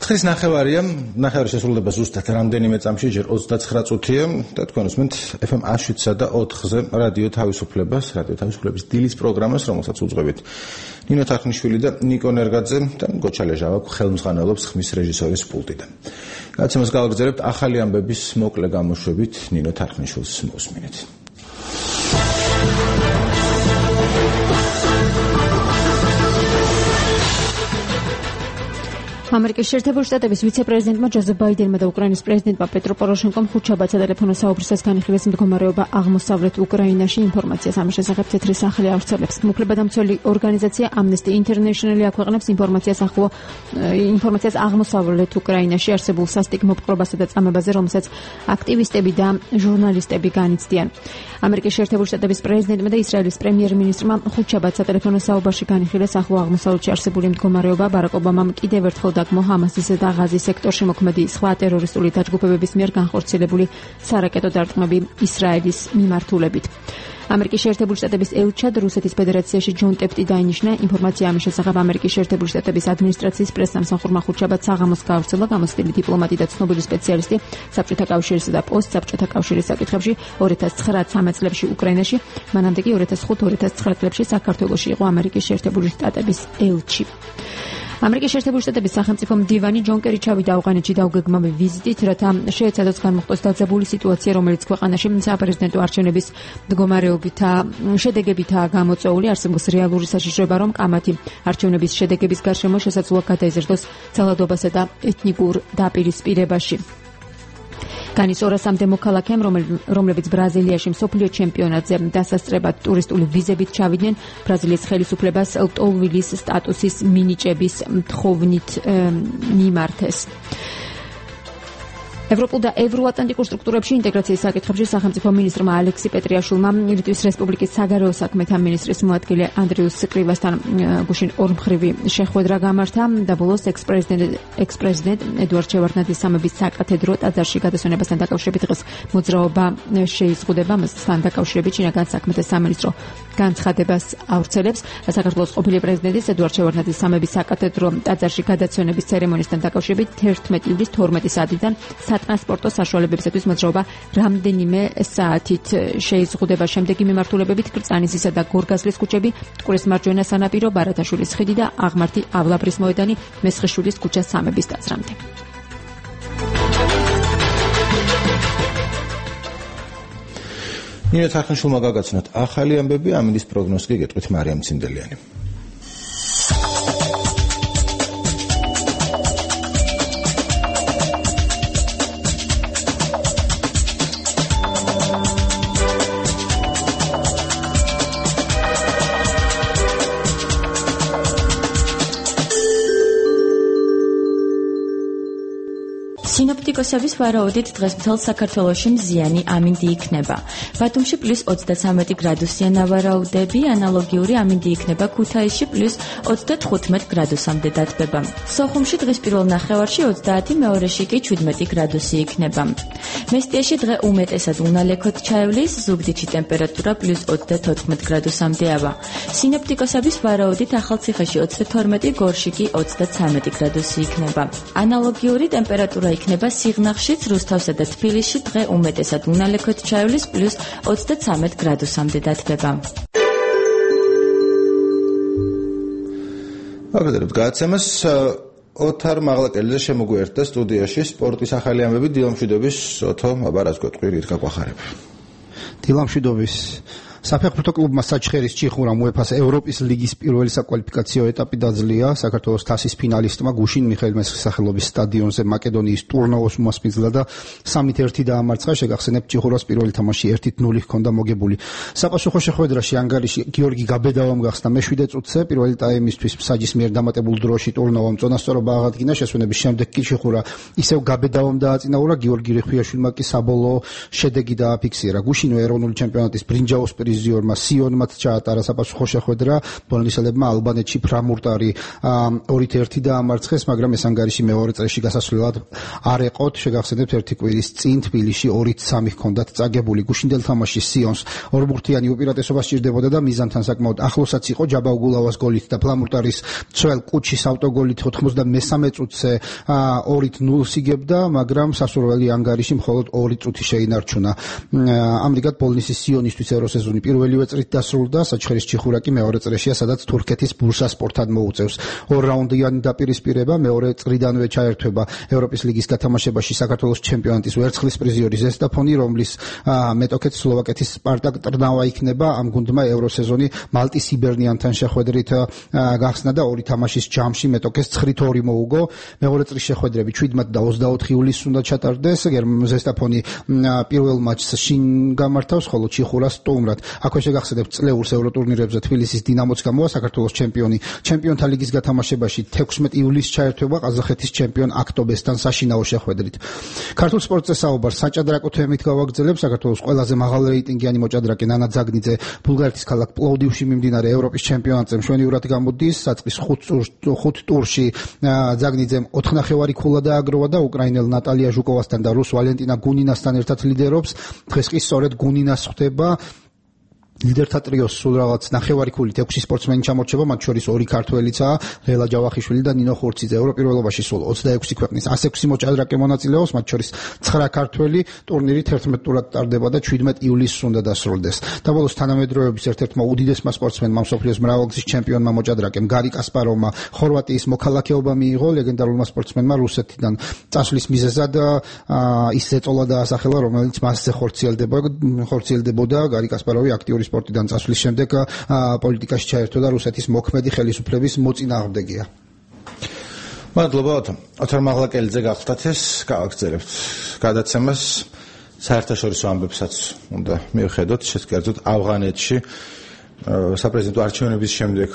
9:09-ია, 9:00 შესრულდება ზუსტად რამდენიმე წამში, ჯერ 29 წუთია და თქვენ უსმენთ FM 107-სა და 4-ზე რადიო თავისუფლების დილის პროგრამას, რომელსაც უძღვებით ნინო თარხნიშვილი და ნიკო ნერგაძე და გოჩა ლეჟავა ხელმძღვანელობს ხმის რეჟისორის პულტიდან. გადაცემას გავაგრძელებთ ახალი ამბების მოკლე გამოშვებით ნინო თარხნიშვილს მოსმინეთ. ამერიკის შეერთებული შტატების ვიცე-პრეზიდენტმა ჯოზეფ ბაიდენმა და უკრაინის პრეზიდენტმა პეტრო პოროშენკომ ხუთშაბათს სატელეფონო საუბრისას განიხილეს მდგომარეობა აღმოსავლეთ უკრაინაში. ინფორმაციას ამის შესახებ თეთრი სახელი ავრცელებს. მუქლებადამცველი ორგანიზაცია Amnesty International აქვეყნებს ინფორმაციას აღმოსავლეთ უკრაინაში არსებულ სასტიკ მოპყრობასა და წამებაზე, რომელსაც აქტივისტები და ჟურნალისტები განიცდიან. ამერიკის შეერთებული შტატების პრეზიდენტმა და ისრაელის პრემიერ-მინისტრმა ხუთშაბათს სატელეფონო საუბარში განიხილეს ახლო აღმოსავლეთში არსებული მდგომარეობა. ბარაკ ობამამ კიდევ ერთხელ დაგმო ჰამასის და ღაზის სექტორში მოქმედი სხვა ტერორისტული დაჯგუფებების მიერ განხორციელებული სარაკეტო დარტყმები ისრაელის მიმართულებით. ამერიკის შეერთებული შტატების ელჩად რუსეთის ფედერაციაში ჯონ ტეპტი დაინიშნა. ინფორმაცია ამის შესახებ ამერიკის შეერთებული შტატების ადმინისტრაციის პრესსამსახურმა ხუთშაბათს საღამოს გაავრცელა. გამოცდილი დიპლომატი და ცნობილი სპეციალისტი საბჭოთა კავშირისა და პოსტ-საბჭოთა კავშირის საკითხებში 2009-13 წლებში უკრაინაში, მანამდე კი 2005-2009 წლებში საქართველოში იყო ამერიკის შეერთებული შტატების ელჩი. ამერიკის შეერთებული შტატების სახელმწიფო მდივანი ჯონ კერი ჩავიდა ავღანეთში დაუგეგმავი ვიზიტით, რათა შეეცადოს განმოხტოს დაძაბული სიტუაცია, რომელიც ქვეყანაში საპრეზიდენტო არჩევნების შედეგებითაა გამოწვეული. არსებობს რეალური საშიშროება, რომ კამათი არჩევნების შედეგების გარშემო შესაძლოა გადაიზრდოს ძალადობასა და ეთნიკურ დაპირისპირებაში. განის 200-მდე მოქალაქემ, რომლებიც ბრაზილიაში მსოფლიო ჩემპიონატზე დასასწრებად ტურისტული ვიზებით ჩავიდნენ, ბრაზილიის ხელისუფლებას ლტოლვილის სტატუსის მინიჭების თხოვნით მიმართეს. ევროპულ და ევროატლანტიკურ სტრუქტურებში ინტეგრაციის საკითხებში სახელმწიფო მინისტრმა ალექსი პეტრიაშვილმა ლიტვის რესპუბლიკის საგარეო საქმეთა მინისტრის მოადგილე ანდრიუს კრივასთან გუშინ ორმხრივი შეხვედრა გამართა და ბოლოს ექს-პრეზიდენტ ედუარდ შევარდნაძის სამების საკათედრო ტაძარში გადასვენებასთან დაკავშირებით დღეს მოძრაობა შეიზღუდება. მასთან დაკავშირებით შინაგან საქმეთა სამინისტრო განცხადებას ავრცელებს. საქართველოს ყოფილი პრეზიდენტის ედუარდ შევარდნაძის სამების საკათედრო ტაძარში გადასვენების ცერემონიასთან დაკავშირებით 11 ივლის 12 საათიდან სატრანსპორტო საშუალებებისათვის მოძრაობა რამდენიმე საათით შეიზღუდება. შემდეგი მიმართულებებით კრწანისისა და გორგასლის ქუჩები, მტკვრის მარჯვენა სანაპირო, ბარათაშვილის ხიდი და აღმართი ავლაბრის მოედანი მესხიშვილის ქუჩა სამების ტაძრამდე. ნინო თარხნიშვილმა გაგაცნოთ ახალი ამბები, ამინდის პროგნოზს კი გეტყვით მარიამ ცინდელიანი. სინოპტიკოსების ვარაუდით დღეს მთელ საქართველოში მზიანი ამინდი იქნება. ბათუმში +23 გრადუსია ნავარაუდები, ანალოგიური ამინდი იქნება ქუთაისში +35 გრადუსამდე დათბება. სოხუმში დღეს პირველ ნახევარში 30, მეორეში კი 17 გრადუსი იქნება. მესტიაში დღე უმეტესად უნალექოთ ჩაივლის, ზუგდიდში ტემპერატურა +34 გრადუსამდე ავა. სინოპტიკოსების ვარაუდით ახალციხეში 32, გორში კი 33 გრადუსი იქნება. ანალოგიური ტემპერატურა იქნება სიღნაღშიც, რუსთავსა და თბილისში დღე უმეტესად უნალექოთ ჩაივლის +33 გრადუსამდე დათბება. აგრძელებთ გადაცემას. ოთარ მაღლაკელიძე შემოგვიერთდა სტუდიაში სპორტის ახალი ამბები დილამშვიდობის ოთო, აბა რას გვეტყვი, რით გაგვახარებ? დილამშვიდობის. საფეხბურთო კლუბმა საჩხერის ჭიხურამ UEFA-ს ევროპის ლიგის პირველი საკვალიფიკაციო ეტაპი დაძლია. საქართველოს თასის ფინალისტმა გუშინ მიხეილ მესხის სახელობის სტადიონზე მაკედონიის ტურნოვოს უმასპინძლა და 3-1 დაამარცხა. შეგახსენებთ, ჭიხურას პირველი თამაში 1-0 ჰქონდა მოგებული. საპასუხო შეხვედრაში ანგარიში გიორგი გაბედავამ გახსნა მე-7 წუთზე. პირველი ტაიმისთვის მსაჯის მიერ დამატებულ დროში ტურნოვამ წონასწორობა აღადგინა. შესვენების შემდეგ კი ჭიხურა ისევ გაბედავამ დააწინაურა. გიორგი რიხვიაშვილმა კი საბოლოო შედეგი დააფიქსირა. გუშინვე ეროვნული ჩემპიონატის ბრინჯაოს ტელევიზიორმა სიონმა ჩაატარა საპასუხო შეხვედრა. პოლონელებმა ალბანეთში ფრამურტარი 2-1 დაამარცხეს, მაგრამ ეს ანგარიში მეორე წრეში გასასვლელად არ ეყოთ. შეგახსენებთ, ერთი კვირის წინ თბილისში 2-3 ჰქონდათ წაგებული. გუშინდელ თამაშში სიონს ორბურთიანი უპირატესობა სჭირდებოდა და მიზანთან საკმაოდ ახლოსაც იყო. ჯაბაუგულავას გოლით და ფლამურტარის ცველ კუჩის ავტოგოლით 93 წუთზე 2-0 იგებდა, მაგრამ სასურველი ანგარიში მხოლოდ 2 წუთი შეინარჩუნა. ამრიგად პოლონეთის სიონისთვის ევროსეზონი პირველივე წრით დასრულდა, საჩხერის ჩიხურაკი მეორე წრეშია, სადაც თურქეთის ბურსასპორტთან მოუწევს. ორ-რაუნდიანი დაპირისპირება მეორე წრიდანვე ჩაერთვება ევროპის ლიგის გათამაშებაში საქართველოს ჩემპიონატის ვერცხლის პრიზიორი ზესტაფონი, რომლის მეტოქეთ სლოვაკეთის სპარტაკ ტრნავა იქნება. ამ გუნდმა ევროსეზონი მალტის იბერნიანთან შეხვედრით გახსნა და ორი თამაშის ჯამში მეტოქეს 9-2 მოუგო. მეორე წრის შეხვედრები 17 და 24 ივლისს უნდა ჩატარდეს. ზესტაფონი პირველ მაჩს შინ გამართავს, ხოლო ჩიხურას სტუმრად. აქვე შეგახსენებთ, წლეულს ევროტურნირებზე თბილისის დინამოც გამოვა საქართველოს ჩემპიონი. ჩემპიონთა ლიგის გათამაშებაში 16 ივლისს ჩაერთვება ყაზახეთის ჩემპიონ აქტობესთან საშინაო შეხვედრით. ქართულ სპორტზე საუბარს საჭადრაკო თემით გავაგრძელებ. საქართველოს ყველაზე მაღალ რეიტინგიანი მოჭადრაკე ნანა ძაგნიძე ბულგარეთის ქალაქ პლოვდივში მიმდინარე ევროპის ჩემპიონატზე მშვენივრად გამოდის. საწყის 5 ტურში ძაგნიძემ 4 ნახევარი ქულა დააგროვა და უკრაინელ ნატალია ჟუკოვასთან და რუს ვალენტინა გუნინასთან ერთად ლიდერობს. დღეს კი სწორედ გუნინას ხვდება. ლიდერთა ტრიოს სულ რაღაც ნახევარი ქულით 6 სპორტსმენი ჩამორჩება, მათ შორის 2 ქართველიცაა, ლელა ჯავახიშვილი და ნინო ხურციძე. ევროპირველობაში სულ 26 ქვეყნის 106 მოჭადრაკე მონაწილეობს, მათ შორის 9 ქართველი. ტურნირი 11 ტურად ტარდება და 17 ივლისს უნდა დასრულდეს. დაბოლოს თანამედროვეობის ერთ-ერთმა უდიდესმა სპორტსმენმა, მსოფლიოს მრავალგზის ჩემპიონმა მოჭადრაკემ გარი კასპაროვმა ხორვატიის მოქალაქეობა მიიღო. ლეგენდარულმა სპორტსმენმა რუსეთიდან წასვლის მიზეზად ის ზეწოლა დაასახელა, რომელიც მასზე ხორციელდებოდა. გარი კასპაროვი აქტიური სპორტიდან წასვლის შემდეგ პოლიტიკაში ჩაერთო და რუსეთის მოქმედი ხელისუფლების მოწინააღმდეგეა. მადლობა. ოთარ მაღლაკელიძე გახლდათ ეს გავაგრძელებთ გადაცემას. საერთაშორისო ამბებსაც უნდა მივხედოთ, შესკერძოთ ავღანეთში საპრეზიდენტო არჩევნების შემდეგ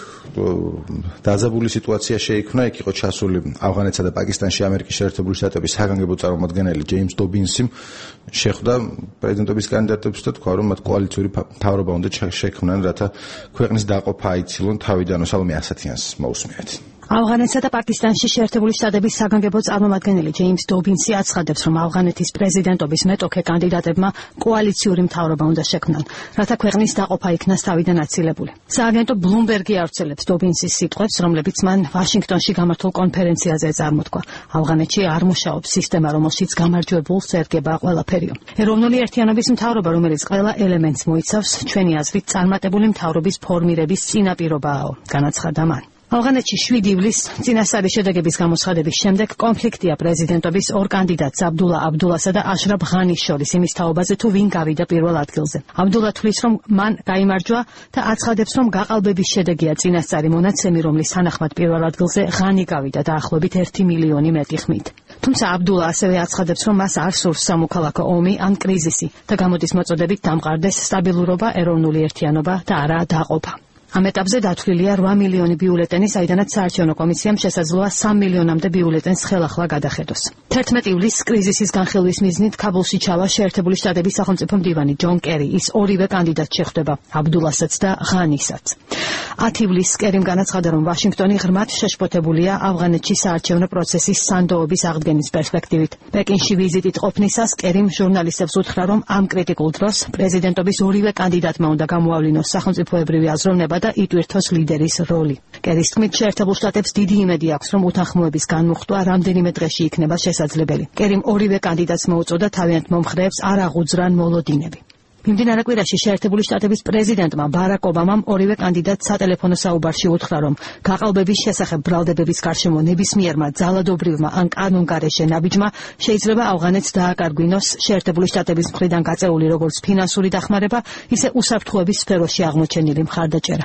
დაძაბული სიტუაცია შეიქმნა. იქ იყო ჩასული ავღანეთსა და პაკისტანში ამერიკის შეერთებული შტატების საგანგებო წარმომადგენელი ჯეიმს დობინსი. შეხვდა პრეზიდენტობის კანდიდატებს და თქვა, რომ მათ კოალიციური მთავრობა უნდა შექმნან, რათა ქვეყნის დაყოფა აიცილონ თავიდანო. სალომე ასათიანს მოусმინეთ. ავღანეთსა და პაკისტანში შეერთებული შტატების საგანგებო წარმომადგენელი ჯეიმს დობინსი აცხადებს, რომ ავღანეთის პრეზიდენტობის მეტოქე კანდიდატებმა კოალიციური მთავრობა უნდა შექმნან, რათა ქვეყნის დაყოფა იქნას თავიდან აცილებული. სააგენტო ბლუმბერგი ავრცელებს დობინსის სიტყვებს, რომლებიც მან ვაშინგტონში გამართულ კონფერენციაზე წარმოთქვა. ავღანეთში არ მუშაობს სისტემა, რომელშიც გამარჯვებულს ერგება ყველაფერიო. ეროვნული ერთიანობის მთავრობა, რომელიც ყველა ელემენტს მოიცავს, ჩვენი აზრით წარმატებული მთავრობის ფორმირების წინაპირობაა, განაცხადა მან. ავღანეთში 7 ივლისს წინასწარი შედეგების გამოცხადების შემდეგ კონფლიქტია პრეზიდენტობის ორ კანდიდატს აბდულა აბდულასა და აშრაფ ღანის შორის იმის თაობაზე, თუ ვინ გავიდა პირველ ადგილზე. აბდულა თვლის, რომ მან გაიმარჯვა და აცხადებს, რომ გაყალბების შედეგია წინასწარი მონაცემი, რომლის თანახმად პირველ ადგილზე ღანი გავიდა დაახლოებით 1 მილიონი მეტი ხმით. თუმცა აბდულა ასევე აცხადებს, რომ მას არ სურს სამოქალაქო ომი ან კრიზისი და გამოდის მოწოდებით დამყარდეს სტაბილურობა, ეროვნული ერთიანობა და არა დაყოფა. ამ ეტაპზე დათვლილია 8 მილიონი ბიულეტენი, საიდანაც საარჩევნო კომისიამ შესაძლოა 3 მილიონამდე ბიულეტენს ხელახლა გადახედოს. 11 ივლისს კრიზისის განხილვის მიზნით ქაბულში ჩავა შეერთებული შტატების სახელმწიფო მდივანი ჯონ კერი. ის ორივე კანდიდატს შეხვდება, აბდულასაც და ღანისაც. 10 ივლისს კერიმ განაცხადა, რომ ვაშინგტონი ღრმად შეშფოთებულია ავღანეთში საარჩევნო პროცესის სანდოობის აღდგენის პერსპექტივით. პეკინში ვიზიტით ყოფნისას კერიმ ჟურნალისტებს უთხრა, რომ ამ კრიტიკულ დროს პრეზიდენტობის ორივე კანდიდატმა უნდა გამოავლინოს სახელმწიფოებრივი აზროვნება და იტვირთოს ლიდერის როლი. კერის თქმით, შეერთებულ შტატებს დიდი იმედი აქვს, რომ უთანხმოების განმუხტვა რამდენიმე დღეში იქნება შესაძლებელი. კერიმ ორივე კანდიდატს მოუწოდა თავიანთ მომხრეებს არ აღუძრან მოლოდინები. მიმდინარე კვირაში შეერთებული შტატების პრეზიდენტმა ბარაკ ობამამ ორივე კანდიდატს სატელეფონო საუბარში უთხრა, რომ გაყალბების შესახებ ბრალდებების გარშემო ნებისმიერმა ძალადობრივმა ან კანონგარეშე ნაბიჯმა შეიძლება ავღანეთს დააკარგვინოს შეერთებული შტატების მხრიდან გაწეული როგორც ფინანსური დახმარება, ისე უსაფრთხოების სფეროში აღმოჩენილი მხარდაჭერა.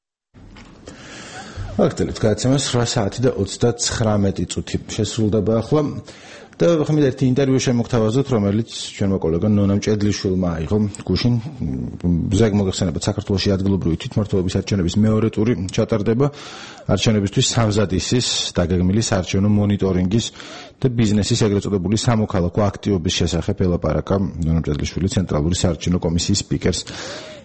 აქცელებს გადაცემას 8 საათი და 39 წუთი შესრულდება ახლა. და ხომ ერთი ინტერვიუ შემოგთავაზოთ, რომელიც ჩვენმა კოლეგამ ნონა მჭედლიშვილმა აიღო გუშინ. ზეგ მოგეხსენებათ, საქართველოში ადგილობრივი თვითმმართველობის არჩევნების მეორე ტური ჩატარდება. არჩევნებისთვის სამზადისის, დაგეგმილი საარჩევნო მონიტორინგის და ბიზნესის ეგრეთ წოდებული სამოქალაქო აქტივობის შესახებ ელაპარაკა ნონა მჭედლიშვილი ცენტრალური საარჩევნო კომისიის სპიკერს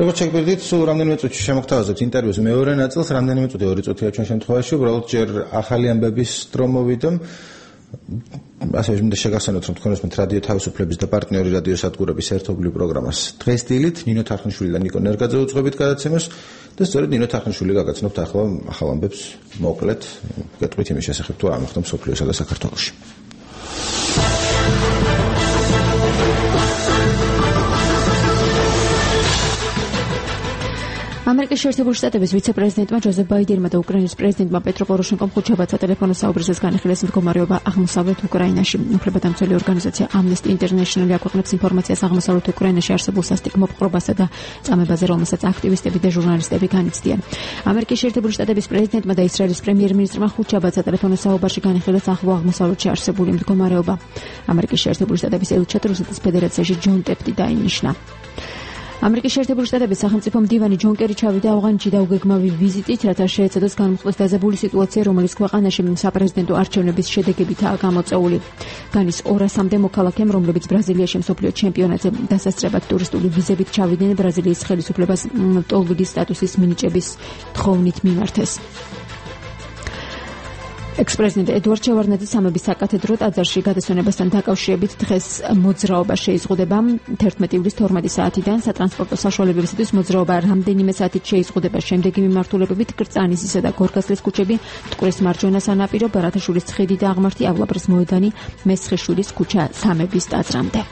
როგორც შეგგვიძლიათ, სულ რამდენიმე წუთში შემოგთავაზებთ ინტერვიუს მეორე ნაწილს, რამდენიმე წუთი, 2 წუთია ჩვენ შემთხვევაში, უბრალოდ ჯერ ახალი ამბების დრო მოვიდომ. ასე მინდა შეგახსენოთ, რომ თქვენ უსმენთ რადიო თავისუფლების და პარტნიორი რადიო სადგურების ერთობლივ პროგრამას დღეს დილით ნინო თარხნიშვილი და ნიკო ნერგაძე უძღვებით გადაცემას და სწორედ ნინო თარხნიშვილი გაგაცნობთ ახლა ახალ ამბებს მოკლედ გეტყვით იმის შესახებ თუ რა მოხდა მსოფლიოსა და საქართველოში. ამერიკის შეერთებული შტატების ვიცე-პრეზიდენტმა ჯოზეფ ბაიდენმა და უკრაინის პრეზიდენტმა პეტრო პოროშენკომ ხუთშაბათს სატელეფონო საუბრისას განიხილეს მდგომარეობა აღმოსავლეთ უკრაინაში. უფლებადამცველი ორგანიზაცია Amnesty International აქვეყნებს ინფორმაციას აღმოსავლეთ უკრაინაში არსებულ სასტიკ მოპყრობასა და წამებაზე, რომელსაც აქტივისტები და ჟურნალისტები განიცდიან. ამერიკის შეერთებული შტატების პრეზიდენტმა და ისრაელის პრემიერ-მინისტრმა ხუთშაბათს სატელეფონო საუბარში განიხილეს ახლო აღმოსავლეთში არსებული მდგომარეობა. ამერიკის შეერთებული შტატების ელჩად რუსეთის ფედერაციაში ჯონ ტეპტი დაინიშნა. ამერიკის შეერთებული შტატების სახელმწიფო მდივანი ჯონ კერი ჩავიდა ავღანეთში დაუგეგმავი ვიზიტით, რათა შეეცადოს განმუხტოს დაზებული სიტუაცია, რომელიც ქვეყანაში საპრეზიდენტო არჩევნების შედეგებითაა გამოწეული. განის 200-მდე მოქალაქემ, რომლებიც ბრაზილიაში მსოფლიო ჩემპიონატზე დასასწრებად ტურისტული ვიზებით ჩავიდნენ, ბრაზილიის ხელისუფლებას ტოლვიდის სტატუსის მინიჭების თხოვნით მიმართეს. ექს-პრეზიდენტ ედუარდ შევარდნაძის სამების საკათედრო ტაძარში გადასვენებასთან დაკავშირებით დღეს მოძრაობა შეიზღუდება 11 ივლის 12 საათიდან. სატრანსპორტო საშუალებებისათვის მოძრაობა რამდენიმე საათით შეიზღუდება. შემდეგი მიმართულებებით კრწანისისა და გორგასლის ქუჩები, მტკვრის მარჯვენა სანაპირო, ბარათაშვილის ხიდი და აღმართი, ავლაბრის მოედანი, მესხიშვილის ქუჩა სამების ტაძრამდე.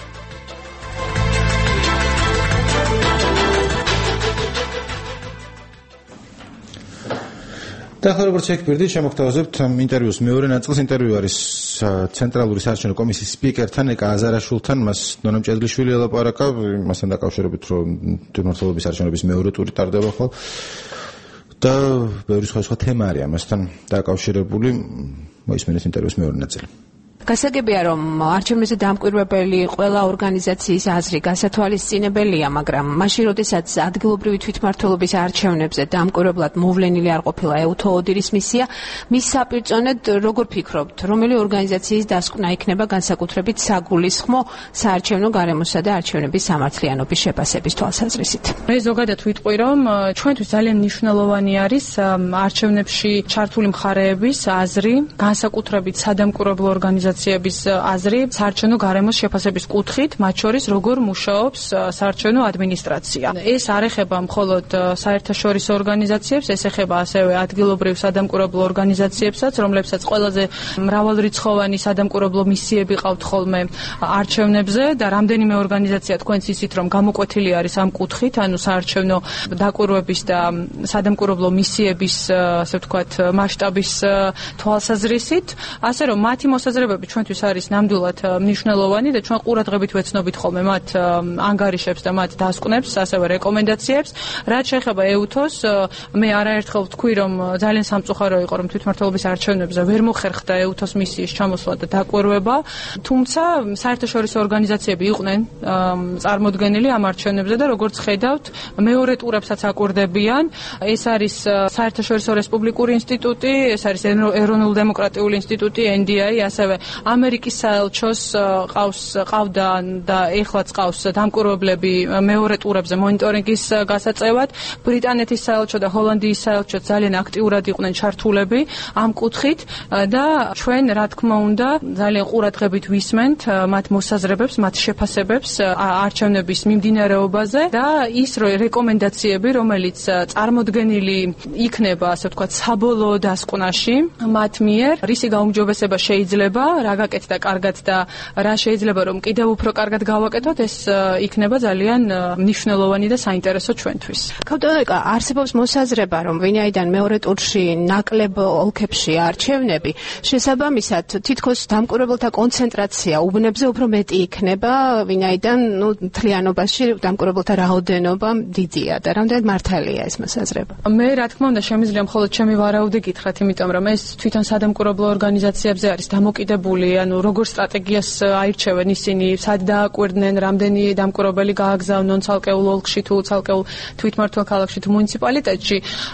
და ახლა როგორც შეგგვიძლია შემოგთავაზებთ ინტერვიუს მეორე ნაწილს. ინტერვიუ არის ცენტრალური საარჩევნო კომისიის სპიკერთან ეკა აზარაშვილთან, მას ნონა მჭედლიშვილი ელაპარაკა, მასთან დაკავშირებით, რომ თვითმმართველობის არჩევნების მეორე ტური ტარდება ხვალ და ბევრი სხვა თემა არის ამასთან დაკავშირებული. მოისმენთ ინტერვიუს მეორე ნაწილი. გასაგებია, რომ არჩევნებზე დამკვირვებელი ყველა ორგანიზაციის აზრი გასათვალისწინებელია, მაგრამ მაშინ, როდესაც ადგილობრივი თვითმმართველობის არჩევნებზე დამკვირვებლად მოვლენილი არ ყოფილა ეუთო ოდირის მისია, მის საპირწონედ როგორ ფიქრობთ, რომელი ორგანიზაციის დასკვნა იქნება განსაკუთრებით საგულისხმო საარჩევნო გარემოსა და არჩევნების სამართლიანობის შეფასების თვალსაზრისით? მე ზოგადად ვიტყვი, რომ ჩვენთვის ძალიან მნიშვნელოვანი არის არჩევნებში ჩართული მხარეების აზრი, განსაკუთრებით სადამკვირვებლო ორგანიზაციების აზრი საარჩევნო გარემოს შეფასების კუთხით, მათ შორის როგორ მუშაობს საარჩევნო ადმინისტრაცია. ეს არ ეხება მხოლოდ საერთაშორისო ორგანიზაციებს, ეს ეხება ასევე ადგილობრივ სადამკვირვებლო ორგანიზაციებსაც, რომლებსაც ყველაზე მრავალრიცხოვანი სადამკვირვებლო მისიები ყავთ ხოლმე არჩევნებზე და რამდენიმე ორგანიზაცია თქვენც იცით, რომ გამოკვეთილი არის ამ კუთხით, ანუ საარჩევნო დაკვირვების და სადამკვირვებლო მისიების, ასე ვთქვათ, მასშტაბის თვალსაზრისით, ასე რომ მათი მოსაზრებები ჩვენთვის არის ნამდვილად მნიშვნელოვანი და ჩვენ ყურადღებით ვეცნობით ხოლმე მათ ანგარიშებს და მათ დასკვნებს, ასევე რეკომენდაციებს. რაც შეეხება ეუთოს, მე არაერთხელ ვთქვი, რომ ძალიან სამწუხარო იყო, რომ თვითმმართველობის არჩევნებზე ვერ მოხერხდა ეუთოს მისიის ჩამოსვლა და დაკვირვება, თუმცა საერთაშორისო ორგანიზაციები იყვნენ წარმოდგენილი ამ არჩევნებზე და როგორც ხედავთ, მეორე ტურებსაც აკვირდებიან. ეს არის საერთაშორისო რესპუბლიკური ინსტიტუტი, ეს არის ეროვნულ დემოკრატიული ინსტიტუტი, NDI, ასევე ამერიკის საელჩოს ყავდა და ეხლაც ყავს დამკვირვებლები მეორე ტურებზე მონიტორინგის გასაწევად. ბრიტანეთის საელჩო და ჰოლანდიის საელჩო ძალიან აქტიურად იყვნენ ჩართულები ამ კუთხით და ჩვენ, რა თქმა უნდა, ძალიან ყურადღებით ვისმენთ მათ მოსაზრებებს, მათ შეფასებებს არჩევნების მიმდინარეობაზე და ის რეკომენდაციები, რომელიც წარმოდგენილი იქნება, ასე ვთქვათ, საბოლოო დასკვნაში მათ მიერ, რისი გაუმჯობესება შეიძლება, რა გაკეთდა კარგად და რა შეიძლება რომ კიდევ უფრო კარგად გავაკეთოთ, ეს იქნება ძალიან მნიშვნელოვანი და საინტერესო ჩვენთვის. ქავტონიკა, არსებობს მოსაზრება, რომ ვინაიდან მეორე ტურში ნაკლებ ოლქებში არჩევნები, შესაბამისად თითქოს დამკვირვებელთა კონცენტრაცია უბნებზე უფრო მეტი იქნება, ვინაიდან მთლიანობაში დამკვირვებელთა რაოდენობა დიდია და რამდენად მართალია ეს მოსაზრება? მე რა თქმა უნდა შემიძლია მხოლოდ ჩემი ვარაუდი გითხრათ, იმიტომ რომ ეს თვითონ სადამკვირვებლო ორგანიზაციებზე არის დამოკიდებული დაწესებული, ანუ როგორ სტრატეგიას აირჩევენ ისინი, სად დააკვირდნენ, რამდენი დამკვირვებელი გააგზავნონ ცალკეულ ოლქში თუ ცალკეულ თვითმმართველ ქალაქში თუ მუნიციპალიტეტში.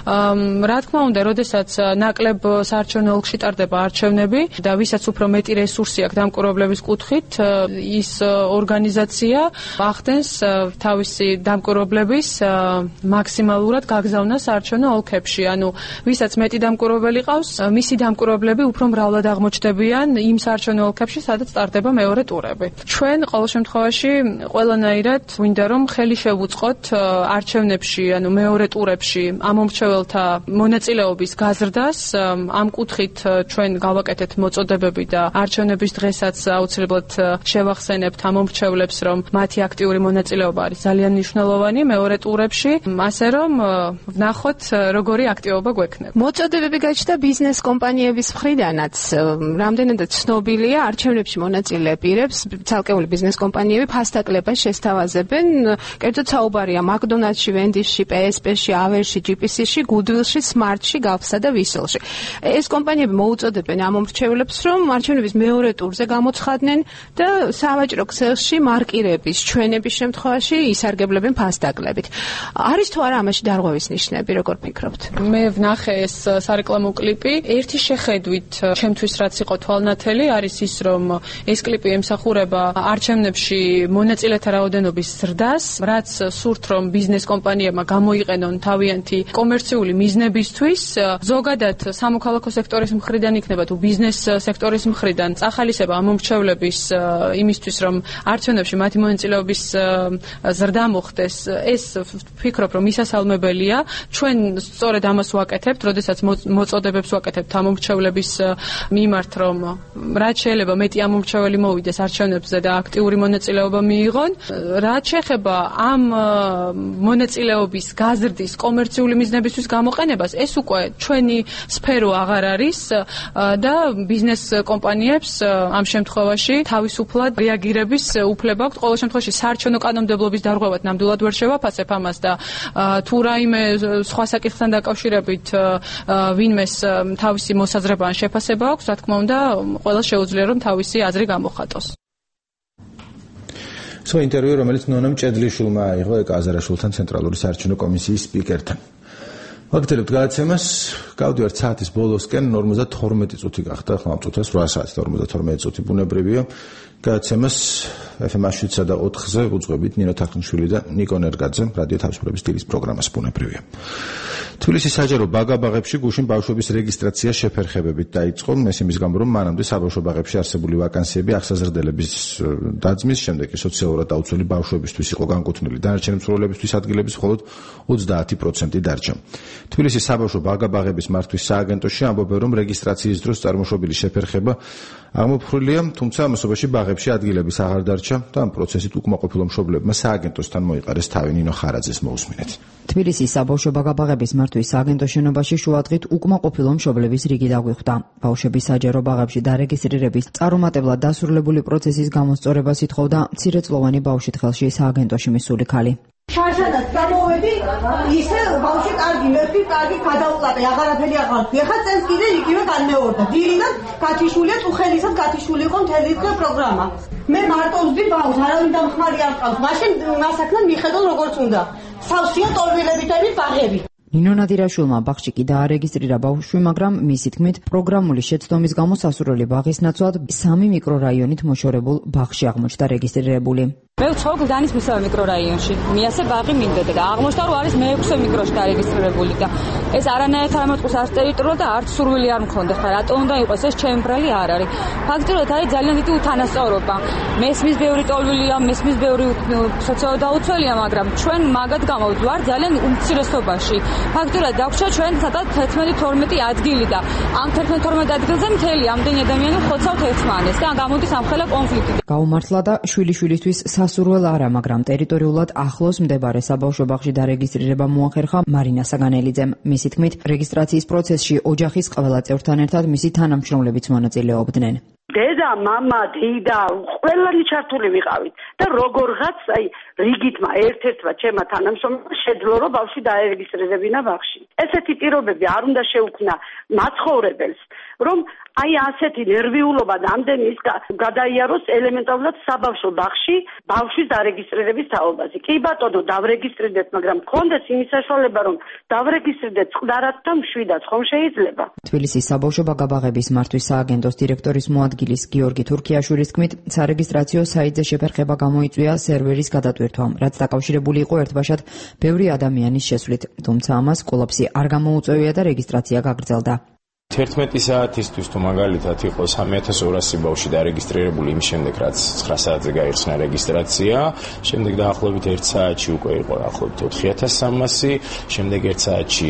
რა თქმა უნდა, როდესაც ნაკლებ საარჩევნო ოლქში ტარდება არჩევნები და ვისაც უფრო მეტი რესურსი აქვს დამკვირვებლების კუთხით, ის ორგანიზაცია ახდენს თავისი დამკვირვებლების მაქსიმალურად გაგზავნას საარჩევნო ოლქებში. ანუ ვისაც მეტი დამკვირვებელი ყავს, მისი დამკვირვებლები უფრო მრავლად აღმოჩნდებიან იმ საარჩევნო ოლქებში, სადაც ტარდება მეორე ტურები. ჩვენ ყოველ შემთხვევაში ყველანაირად გვინდა რომ ხელი შევუწყოთ არჩევნებში, ანუ მეორე ტურებში ამომრჩეველთა მონაწილეობის გაზრდას. ამ კუთხით ჩვენ გავაკეთეთ მოწოდებები და არჩევნების დღესაც აუცილებლად შევახსენებთ ამომრჩევლებს, რომ მათი აქტიური მონაწილეობა არის ძალიან მნიშვნელოვანი მეორე ტურებში, ასე რომ ვნახოთ როგორი აქტივობა გვექნება. მოწოდებები გაჩნდა ბიზნეს კომპანიების მხრიდანაც. რამდენადაც ცნობილია, არჩევნებში მონაწილე პირებს ცალკეული ბიზნეს კომპანიები ფასდაკლებას შესთავაზებენ. კერძოდ საუბარია მაკდონალდსში, ვენდისში, PSP-ში, ავერში, GPC-ში, Goodwill-ში, Smart-ში, Galf-სა და Whistle-ში. ეს კომპანიები მოუწოდებენ ამომრჩევლებს, რომ არჩევნების მეორე ტურზე გამოცხადდნენ და სავაჭრო ქსელში მარკირების, ჩვენების შემთხვევაში ისარგებლებენ ფასდაკლებით. არის თუ არა ამაში დარღვევის ნიშნები, როგორ ფიქრობთ? მე ვნახე ეს სარეკლამო კლიპი. ერთი შეხედვით, ჩემთვის რაც იყო თვალნათელი, არის ის, რომ ეს კლიპი ემსახურება არჩევნებში მონაწილეთა რაოდენობის ზრდას, რაც სურთ, რომ ბიზნეს კომპანიებმა გამოიყენონ თავიანთი კომერციული მიზნებისთვის. ზოგადად სამოქალაქო სექტორის მხრიდან იქნება თუ ბიზნეს სექტორის მხრიდან წახალისება ამომრჩევლების იმისთვის, რომ არჩევნებში მათი მონაწილეობის ზრდა მოხდეს. ეს ვფიქრობ, რომ მისასალმებელია. ჩვენ სწორედ ამას ვაკეთებთ, როდესაც მოწოდებებს ვაკეთებთ ამომრჩევლების მიმართ, რომ რაც შეიძლება მეტი ამომრჩეველი მოვიდეს არჩევნებზე და აქტიური მონაწილეობა მიიღონ. რაც შეეხება ამ მონაწილეობის გაზრდის კომერციული მიზნებისთვის გამოყენებას, ეს უკვე ჩვენი სფერო აღარ არის და ბიზნეს კომპანიებს ამ შემთხვევაში თავისუფლად რეაგირების უფლება აქვთ. ყოველ შემთხვევაში საარჩევნო კანონმდებლობის დარღვევად ნამდვილად ვერ შევაფასებ ამას და თუ რაიმე სხვა საკითხთან დაკავშირებით ვინმეს თავისი მოსაზრება ან შეფასება აქვს, რა თქმა უნდა, ყველა შეუძლია რომ თავისი აზრი გამოხატოს. სხვა ინტერვიუ, რომელიც ნონა მჭედლიშვილმა აიღო ეკაზარაშვილთან ცენტრალური საარჩევნო კომისიის სპიკერთან. ვაგრძელებთ გადაცემას, გავდივართ საათის ბოლოსკენ, 52 წუთი გახდა, ხლა ამ წუთას 8 საათი და 52 წუთი ბუნებრივია. გადაცემას FM-7-სა და 4-ზე უძღვებით ნინო თარხნიშვილი და ნიკო ნერგაძე, რადიო თავისუფლების დილის პროგრამას ბუნებრივია. თბილისის საჯარო ბაგაბაღებში გუშინ ბავშვების რეგისტრაცია შეფერხებებით დაიწყო, ეს იმის გამო, რომ მანამდე საბავშვო ბაღებში არსებული ვაკანსიები აღსაზრდელების დაძმის შემდეგ სოციალურად დაუცველი ბავშვებისთვის იყო განკუთვნილი, დანარჩენი მსურველებისთვის ადგილების მხოლოდ 30% დარჩა. თბილისის საბავშვო ბაგაბაღების მართვის სააგენტოში ამბობენ, რომ რეგისტრაციის დროს წარმოშობილი შეფერხება აღმოფხვრილია, თუმცა ამასობაში ბაღებში ადგილების აღარ დარჩა და ამ პროცესით უკმაყოფილო მშობლებმა სააგენტოსთან მოიყარეს თავი. ნინო ხარაძეს მოусმინეთ. თბილისის საბავშვო ბაგაბაღების მართვის სააგენტოს შენობაში შუადღით უკმაყოფილო მშობლების რიგი დაგვიხვდა. ბავშვების საჯარო ბაღებში დარეგისტრირების წარუმატებლად დასრულებული პროცესის გამოსწორებას ითხოვდა მცირეწლოვანი ბავშვით ხელში სააგენტოში მისული ქალი. შანშანად გამოვედი, ისე ბავშვი კარგი, მერტი კარგი გადაუყლაპე, აღარაფერი აღარ ვქი. ახლა წელს კიდე იგივე განმეორდა. დილიდან გათიშულია, უხელისად გათიშული იყო მთელი დღე პროგრამა. მე მარტო ვძვი ბავშვს, არავინ დამხმარი არ ყავს. მაშინ მასაკთან მიხედავ როგორც უნდა. სავსეა ტორბილებითები ბაღები. ნინო ნადირაშვილმა ბაღში კი დაარეგისტრირა ბავშვი, მაგრამ მისი თქმით, პროგრამული შეცდომის გამო სასურველი ბაღის ნაცვლად 3 მიკრორაიონით მოშორებულ ბაღში აღმოჩნდა რეგისტრირებული. მე ვცხოვრობ გდანის მისავე მიკრორაიონში. მიასე ბაღი მინდოდა და აღმოჩნდა, რომ არის მე-6 მიკროში დარეგისტრირებული და ეს არანაირად არ მოწყობს არც ტერიტორია და არც სურვილი არ მქონდა. ხა რატო უნდა იყოს ეს ჩემი ბრალი არ არის. ფაქტობრივად არის ძალიან დიდი უთანასწორობა. მესმის ბევრი ტოლვილია, მესმის ბევრი სოციალურად დაუცველია, მაგრამ ჩვენ მაგად გამოვდივართ ძალიან უმცირესობაში. ფაქტობრივად დაგვჭირდა ჩვენ სადღაც 11-12 ადგილი და ამ 11-12 ადგილზე მთელი ამდენი ადამიანი ხოცავთ ერთმანეთს და გამოდის ამხელა კონფლიქტი. გაუმართლა და შვილიშვილისთვის სასურველ არა, მაგრამ ტერიტორიულად ახლოს მდებარე საბავშვო ბაღში დარეგისტრირება მოახერხა მარინა საგანელიძემ. მისი თქმით, რეგისტრაციის პროცესში ოჯახის ყველა წევრთან ერთად მისი თანამშრომლებიც მონაწილეობდნენ. Dès დედა, მამა, დეიდა, ყველანი ჩართული ვიყავით და როგორღაც აი რიგითმა ერთ-ერთმა ჩემმა თანამშრომელმა შეძლო რომ ბავშვი დაერეგისტრირებინა ბაღში. ესეთი პირობები არ უნდა შეუქმნა მაცხოვრებელს, რომ აი ასეთი ნერვიულობა ნამდვილი ის გადაიაროს ელემენტარულად საბავშვო ბაღში ბავშვის დარეგისტრირების თაობაზე. კი ბატონო, დავრეგისტრირდეთ, მაგრამ მქონდეს იმის საშუალება, რომ დავრეგისტრირდეთ წყდარად და მშვიდად, ხომ შეიძლება? თბილისის საბავშვო ბაღ-ბაღების მართვის სააგენტოს დირექტორის მოადგილის გიორგი თურქიაშვილის თქმით, სარეგისტრაციო საიტზე შეფერხება გამოიწვია სერვერის გადატვირთვამ, რაც დაკავშირებული იყო ერთბაშად ბევრი ადამიანის შესვლით, თუმცა ამას კოლაფსი არ გამოუწევია და რეგისტრაცია გაგრძელდა. 11 საათისთვის თუ მაგალითად იყო 3200 ბავშვი დარეგისტრირებული იმ შემდეგ, რაც 9 საათზე გაიხსნა რეგისტრაცია, შემდეგ დაახლოებით 1 საათში უკვე იყო დაახლოებით 4300, შემდეგ 1 საათში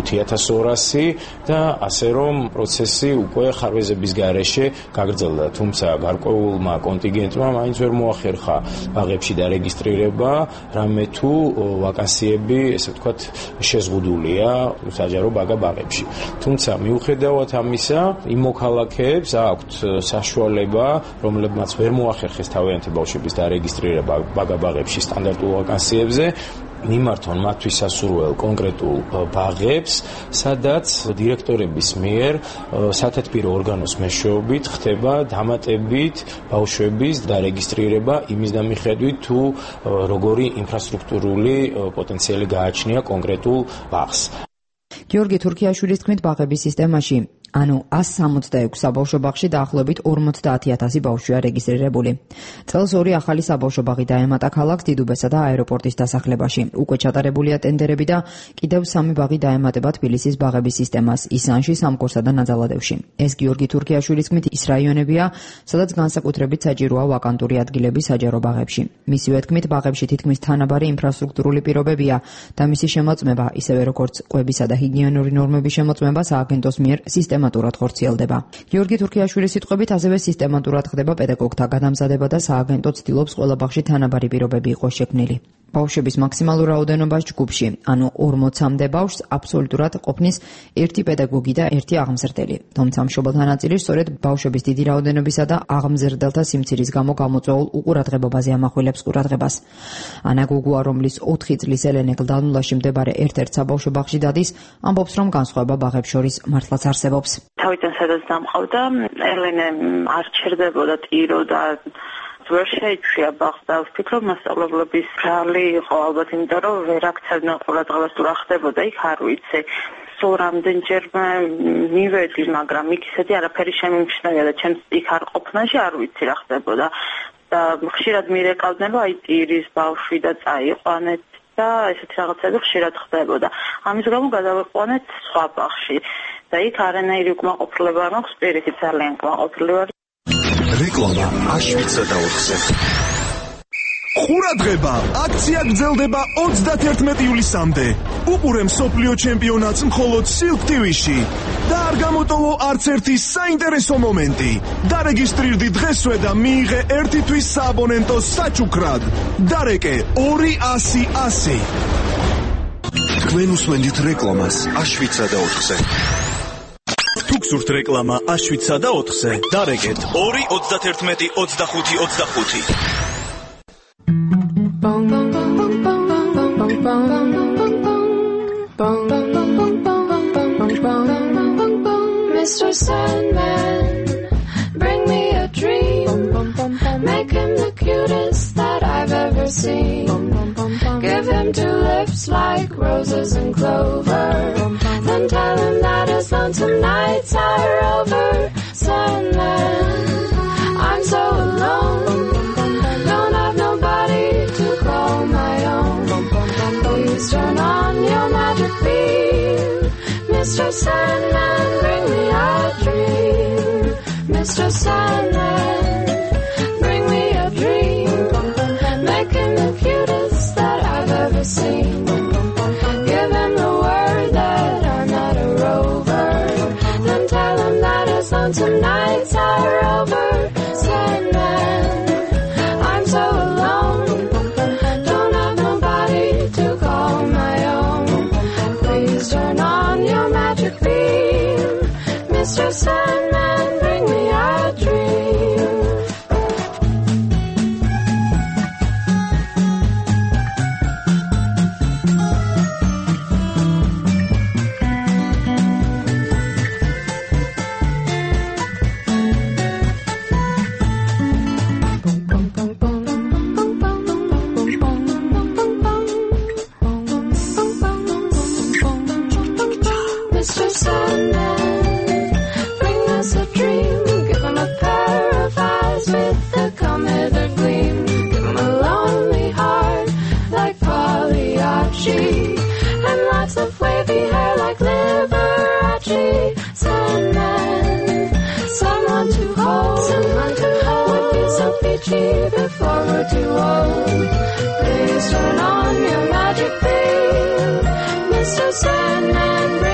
5200 და ასე რომ პროცესი უკვე ხარვეზების გარეშე გაგრძელდა, თუმცა გარკვეულმა კონტინგენტმა მაინც ვერ მოახერხა ბაღებში დარეგისტრირება, რამე თუ ვაკანსიები, ესე ვთქვათ, შეზღუდულია საჯარო ბაღებში. თუმცა მიუხედავად ამისა, იმ მოქალაქეებს აქვთ საშუალება, რომლებმაც ვერ მოახერხეს თავიანთი ბავშვების დარეგისტრირება ბაღებში სტანდარტულ ვაკანსიებზე, მიმართონ მათთვის სასურველ კონკრეტულ ბაღებს, სადაც დირექტორების მიერ სათათბირო ორგანოს მეშვეობით ხდება დამატებით ბავშვების დარეგისტრირება იმის დამიხედვით, თუ როგორი ინფრასტრუქტურული პოტენციალი გააჩნია კონკრეტულ ბაღს. გიორგი თურქიაშვილის თქმით, ბაღების სისტემაში ანუ 166 საბავშვო ბაღში დაახლოებით 50000 ბავშვია რეგისტრირებული. წელს 2 ახალი საბავშვო ბაღი დაემატა ქალაქს დიდუბესა და აეროპორტის დასახლებაში. უკვე ჩატარებულია ტენდერები და კიდევ 3 ბაღი დაემატება თბილისის ბაღების სისტემას ისანში, სამკურსა და ნაძალადევში. ეს გიორგი თურქიაშვილის თქმით ის რაიონებია, სადაც განსაკუთრებით საჭიროა ვაკანტური ადგილები საჯარო ბაღებში. მისივე თქმით, ბაღებში თითქმის თანაბარი ინფრასტრუქტურული პირობებია და მისი შემოწმება, ისევე როგორც კვებისა და ჰიგიენური ნორმების შემოწმება სააგენტოს მიერ სისტემატურად ხორციელდება. გიორგი თურქიაშვილის სიტყვებით, ასევე სისტემატურად ხდება პედაგოგთა გადამზადება და სააგენტო ცდილობს ყველა ბაღში თანაბარი პირობები იყოს შექმნილი. ბავშვების მაქსიმალურ რაოდენობას ჯგუფში, ანუ 40-მდე ბავშვს აბსოლუტურად ყოფნის 1 პედაგოგი და 1 აღმზრდელი. თუმცა მშობელთა ნაწილი სწორედ ბავშვების დიდი რაოდენობისა და აღმზრდელთა სიმცირის გამო გამოწვეულ უყურადღებობაზე ამახვილებს ყურადღებას. ანა გუგუა, რომლის 4 წლის ელენე გლდანულაში მდებარე ერთ-ერთ საბავშვო ბაღში დადის, ამბობს, რომ განსხვავება ბაღებს შორის მართლაც არსებობს. თავიდან სადაც დამყავდა, ელენე არ ჩერდებოდა, ტიროდა, ვერ შეიჩვია ბაღს და ვფიქრობ, მასწავლებლების ბრალი იყო ალბათ, იმიტომ რომ ვერ აქცევდნენ ყურადღებას თუ რა ხდებოდა იქ, არ ვიცი. სულ რამდენჯერმე მივედი, მაგრამ იქ ისეთი არაფერი შემიმჩნევია და ჩემს იქ არ ყოფნაში არ ვიცი რა ხდებოდა. და ხშირად მირეკავდნენ, რომ აი ტირის ბავშვი და წაიყვანეთ და ესეთი რაღაცები ხშირად ხდებოდა. ამის გამო გადავიყვანეთ სხვა ბაღში და იქ არანაირი უკმაყოფილება არ მაქვს, პირიქით ძალიან უკმაყოფილება. რეკლამა აშვიცა და 4-ზე. ყურადღება! აქცია გრძელდება 31 ივლისამდე. უყურე მსოფლიო ჩემპიონატს მხოლოდ Silk TV-ში. და არ გამოტოვო არც ერთი საინტერესო მომენტი. დარეგისტრირდი დღესვე და მიიღე 1 თვის სააბონენტო საჩუქრად. დარეკე 200-100. თქვენ უსმენთ რეკლამას აშვიცა და 4-ზე. თუ გსურთ რეკლამა აშვიცა და 4-ზე, დარეკეთ 2-31-25-25. Mr. Sandman, bring me a dream. Make him the cutest that I've ever seen. Give him 2 lips like roses and clover. Then tell him that his lonesome nights are over. Sandman, I'm so alone. Don't have nobody to call my own. Please turn on your magic beam. Mr. Sandman, bring me a dream. Mr. Sandman, bring me a dream. Make him the cutest that I've ever seen. Give him the word that I'm not a rover. Then tell him that his lonesome nights are over. Sandman, I'm so alone. Don't have nobody to call my own. Please turn on your magic beam. Mr. Sandman, bring me a dream. you're too old. Please turn on your magic beam, Mr. Sandman.